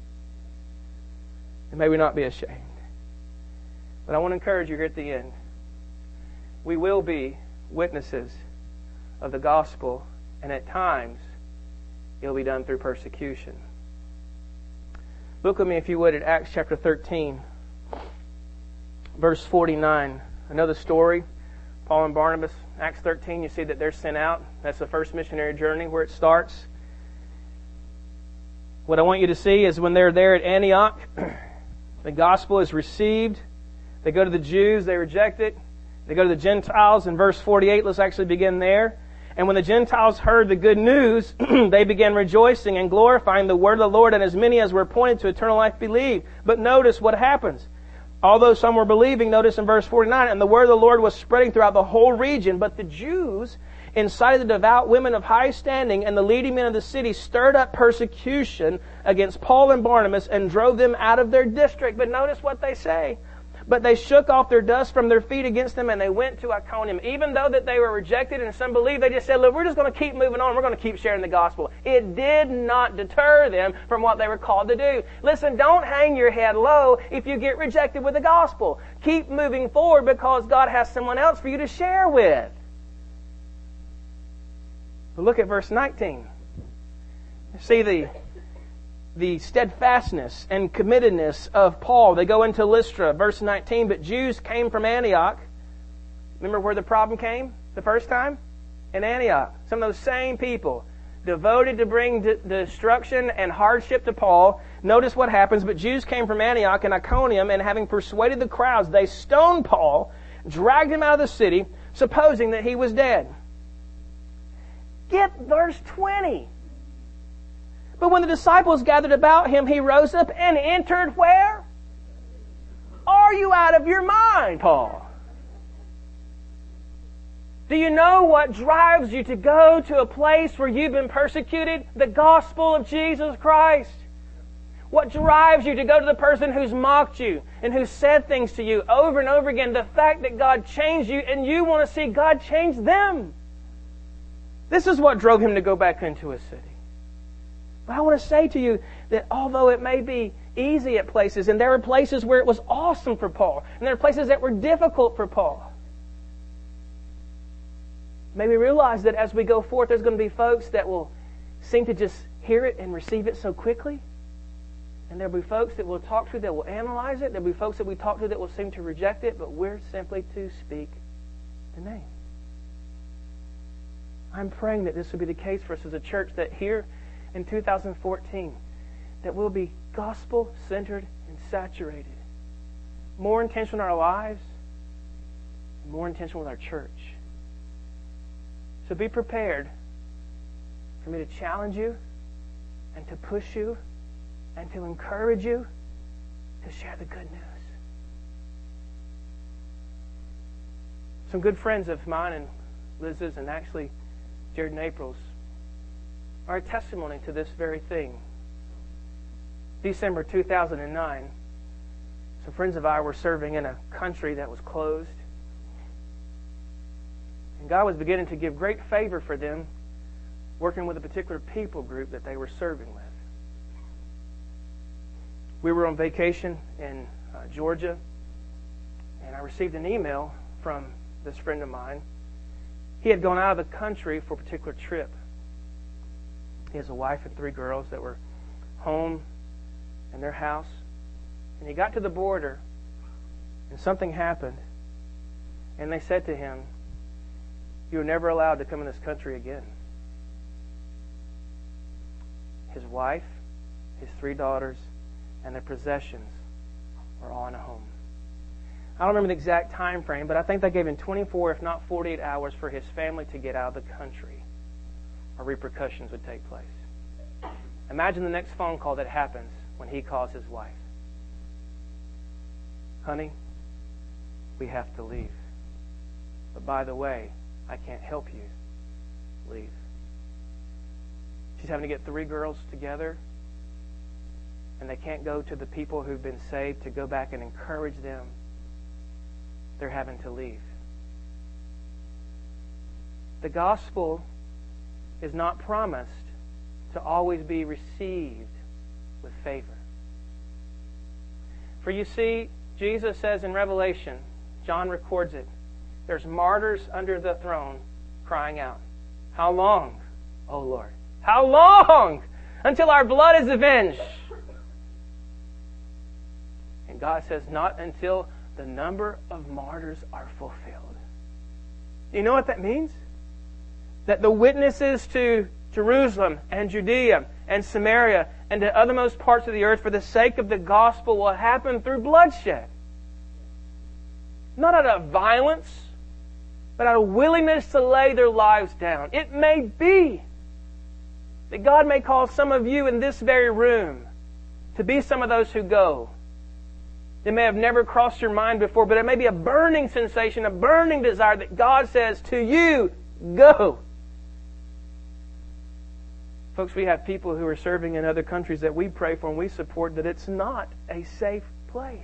And may we not be ashamed. But I want to encourage you here at the end. We will be witnesses of the gospel, and at times it will be done through persecution. Look with me, if you would, at Acts chapter thirteen, verse forty-nine. Another story, Paul and Barnabas, Acts thirteen, you see that they're sent out. That's the first missionary journey where it starts. What I want you to see is when they're there at Antioch, the gospel is received. They go to the Jews, they reject it. They go to the Gentiles in verse forty-eight. Let's actually begin there. And when the Gentiles heard the good news, they began rejoicing and glorifying the word of the Lord, and as many as were appointed to eternal life believed. But notice what happens. Although some were believing, notice in verse forty-nine, and the word of the Lord was spreading throughout the whole region. But the Jews, incited the devout women of high standing and the leading men of the city, stirred up persecution against Paul and Barnabas and drove them out of their district. But notice what they say. But they shook off their dust from their feet against them, and they went to Iconium. Even though that they were rejected and some believed, they just said, look, we're just going to keep moving on. We're going to keep sharing the gospel. It did not deter them from what they were called to do. Listen, don't hang your head low if you get rejected with the gospel. Keep moving forward because God has someone else for you to share with. But look at verse nineteen. See the... the steadfastness and committedness of Paul. They go into Lystra, verse nineteen, but Jews came from Antioch. Remember where the problem came the first time? In Antioch. Some of those same people devoted to bring de- destruction and hardship to Paul. Notice what happens. But Jews came from Antioch and Iconium, and having persuaded the crowds, they stoned Paul, dragged him out of the city, supposing that he was dead. Get verse twenty. But when the disciples gathered about him, he rose up and entered where? Are you out of your mind, Paul? Do you know what drives you to go to a place where you've been persecuted? The gospel of Jesus Christ. What drives you to go to the person who's mocked you and who's said things to you over and over again? The fact that God changed you and you want to see God change them. This is what drove him to go back into a city. But I want to say to you that although it may be easy at places, and there are places where it was awesome for Paul, and there are places that were difficult for Paul, may we realize that as we go forth, there's going to be folks that will seem to just hear it and receive it so quickly. And there'll be folks that we'll talk to that will analyze it. There'll be folks that we talk to that will seem to reject it, but we're simply to speak the name. I'm praying that this will be the case for us as a church, that here in two thousand fourteen, that we'll be gospel-centered and saturated. More intentional in our lives, and more intentional with our church. So be prepared for me to challenge you and to push you and to encourage you to share the good news. Some good friends of mine and Liz's, and actually Jared and April's, are a testimony to this very thing. December two thousand nine, some friends of ours were serving in a country that was closed. And God was beginning to give great favor for them, working with a particular people group that they were serving with. We were on vacation in uh, Georgia, and I received an email from this friend of mine. He had gone out of the country for a particular trip. He has a wife and three girls that were home in their house. And he got to the border, and something happened. And they said to him, "You are never allowed to come in this country again." His wife, his three daughters, and their possessions were all in a home. I don't remember the exact time frame, but I think they gave him twenty-four, if not forty-eight hours for his family to get out of the country, or repercussions would take place. Imagine the next phone call that happens when he calls his wife. "Honey, we have to leave. But by the way, I can't help you leave." She's having to get three girls together, and they can't go to the people who've been saved to go back and encourage them. They're having to leave. The gospel is not promised to always be received with favor. For you see, Jesus says in Revelation, John records it, there's martyrs under the throne crying out, "How long, O Lord? How long until our blood is avenged?" And God says, not until the number of martyrs are fulfilled. You know what that means? That the witnesses to Jerusalem and Judea and Samaria and to othermost parts of the earth for the sake of the gospel will happen through bloodshed. Not out of violence, but out of willingness to lay their lives down. It may be that God may call some of you in this very room to be some of those who go. It may have never crossed your mind before, but it may be a burning sensation, a burning desire that God says to you, go. Folks, we have people who are serving in other countries that we pray for and we support that it's not a safe place.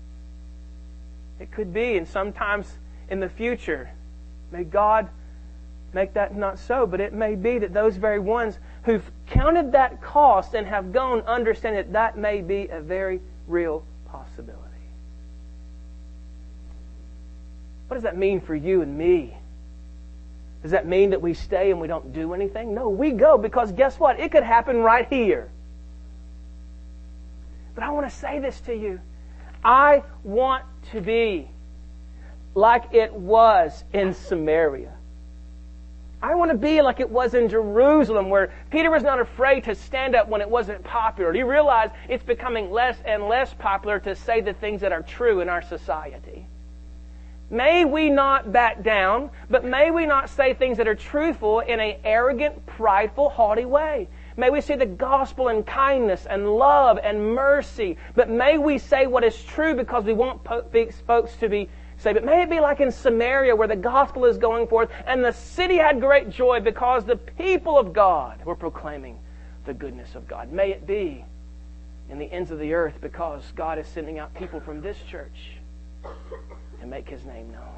It could be, and sometimes in the future, may God make that not so, but it may be that those very ones who've counted that cost and have gone understand that that may be a very real possibility. What does that mean for you and me? Does that mean that we stay and we don't do anything? No, we go because guess what? It could happen right here. But I want to say this to you. I want to be like it was in Samaria. I want to be like it was in Jerusalem, where Peter was not afraid to stand up when it wasn't popular. Do you realize it's becoming less and less popular to say the things that are true in our society? May we not back down, but may we not say things that are truthful in an arrogant, prideful, haughty way. May we see the gospel in kindness and love and mercy, but may we say what is true because we want folks to be saved. But may it be like in Samaria where the gospel is going forth and the city had great joy because the people of God were proclaiming the goodness of God. May it be in the ends of the earth because God is sending out people from this church to make His name known.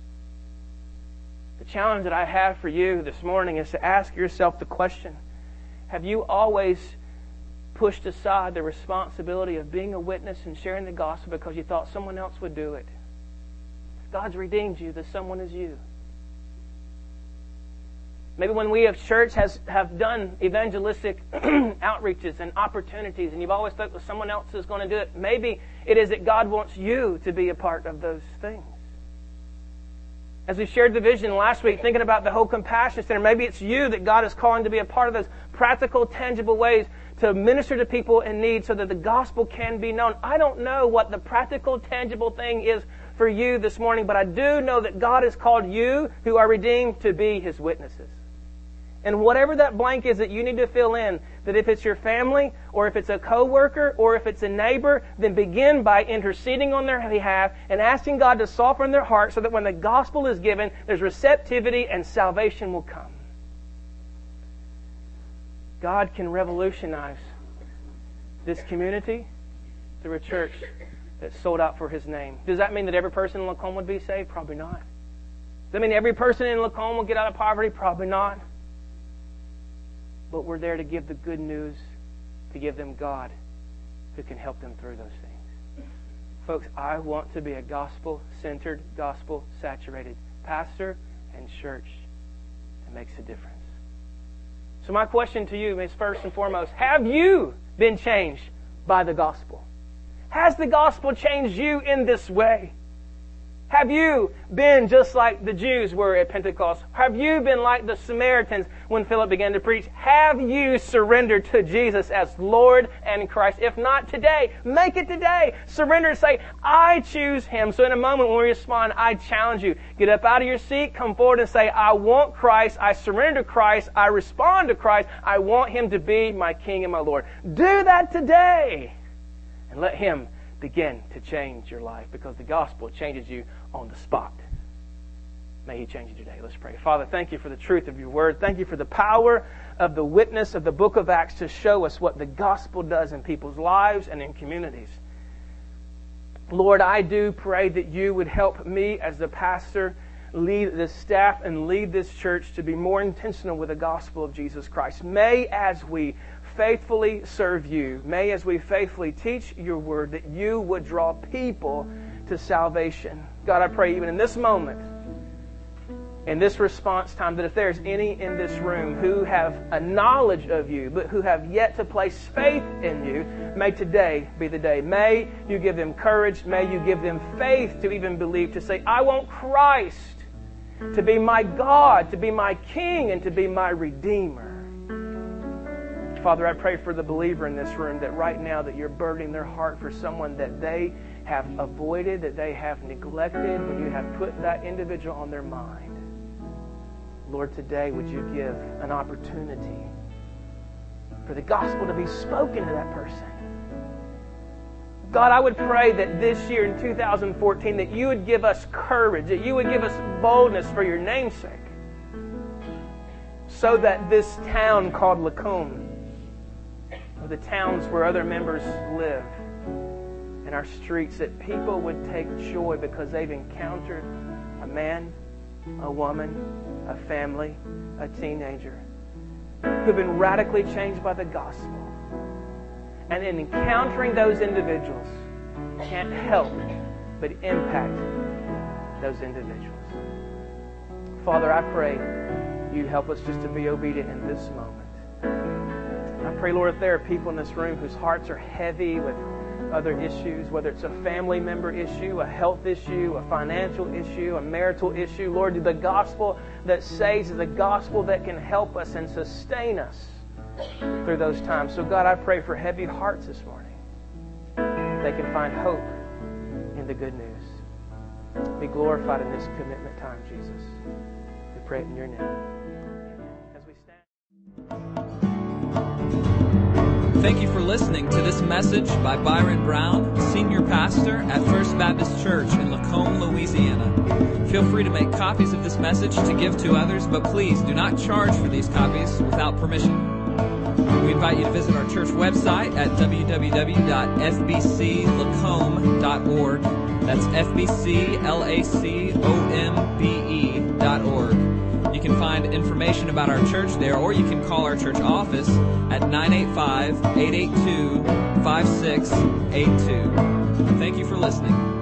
The challenge that I have for you this morning is to ask yourself the question, have you always pushed aside the responsibility of being a witness and sharing the gospel because you thought someone else would do it? If God's redeemed you, the someone is you. Maybe when we as church has have done evangelistic outreaches and opportunities, and you've always thought that someone else is going to do it, maybe it is that God wants you to be a part of those things. As we shared the vision last week, thinking about the whole Compassion Center, maybe it's you that God is calling to be a part of those practical, tangible ways to minister to people in need so that the gospel can be known. I don't know what the practical, tangible thing is for you this morning, but I do know that God has called you who are redeemed to be His witnesses. And whatever that blank is that you need to fill in, that if it's your family, or if it's a coworker, or if it's a neighbor, then begin by interceding on their behalf and asking God to soften their heart so that when the gospel is given, there's receptivity and salvation will come. God can revolutionize this community through a church that's sold out for His name. Does that mean that every person in Lacombe would be saved? Probably not. Does that mean every person in Lacombe will get out of poverty? Probably not. But we're there to give the good news, to give them God who can help them through those things. Folks, I want to be a gospel-centered, gospel-saturated pastor and church that makes a difference. So my question to you is first and foremost, have you been changed by the gospel? Has the gospel changed you in this way? Have you been just like the Jews were at Pentecost? Have you been like the Samaritans when Philip began to preach? Have you surrendered to Jesus as Lord and Christ? If not today, make it today. Surrender and say, I choose Him. So in a moment when we respond, I challenge you. Get up out of your seat, come forward and say, I want Christ. I surrender to Christ. I respond to Christ. I want Him to be my King and my Lord. Do that today. And let Him begin to change your life, because the gospel changes you on the spot. May He change you today. Let's pray. Father, thank You for the truth of Your word. Thank You for the power of the witness of the book of Acts to show us what the gospel does in people's lives and in communities. Lord, I do pray that You would help me as the pastor lead this staff and lead this church to be more intentional with the gospel of Jesus Christ. May, as we faithfully serve You, may as we faithfully teach Your word, that You would draw people to salvation. God, I pray even in this moment, in this response time, that if there's any in this room who have a knowledge of You, but who have yet to place faith in You, may today be the day. May You give them courage. May You give them faith to even believe, to say, I want Christ to be my God, to be my King, and to be my Redeemer. Father, I pray for the believer in this room that right now that You're burdening their heart for someone that they have avoided, that they have neglected, when You have put that individual on their mind. Lord, today would You give an opportunity for the gospel to be spoken to that person. God, I would pray that this year in two thousand fourteen that You would give us courage, that You would give us boldness for Your name's sake, so that this town called Lacombe, or the towns where other members live, in our streets, that people would take joy because they've encountered a man, a woman, a family, a teenager who've been radically changed by the gospel. And in encountering those individuals, can't help but impact those individuals. Father, I pray You help us just to be obedient in this moment. I pray, Lord, if there are people in this room whose hearts are heavy with other issues, whether it's a family member issue, a health issue, a financial issue, a marital issue, Lord, the gospel that saves is the gospel that can help us and sustain us through those times. So God, I pray for heavy hearts this morning. They can find hope in the good news. Be glorified in this commitment time, Jesus. We pray it in Your name. Amen. As we stand. Thank you for listening to this message by Byron Brown, Senior Pastor at First Baptist Church in Lacombe, Louisiana. Feel free to make copies of this message to give to others, but please do not charge for these copies without permission. We invite you to visit our church website at w w w dot f b c lacombe dot org. That's F B C L A C O M B E dot org. You can find information about our church there, or you can call our church office at nine eight five, eight eight two, five six eight two. Thank you for listening.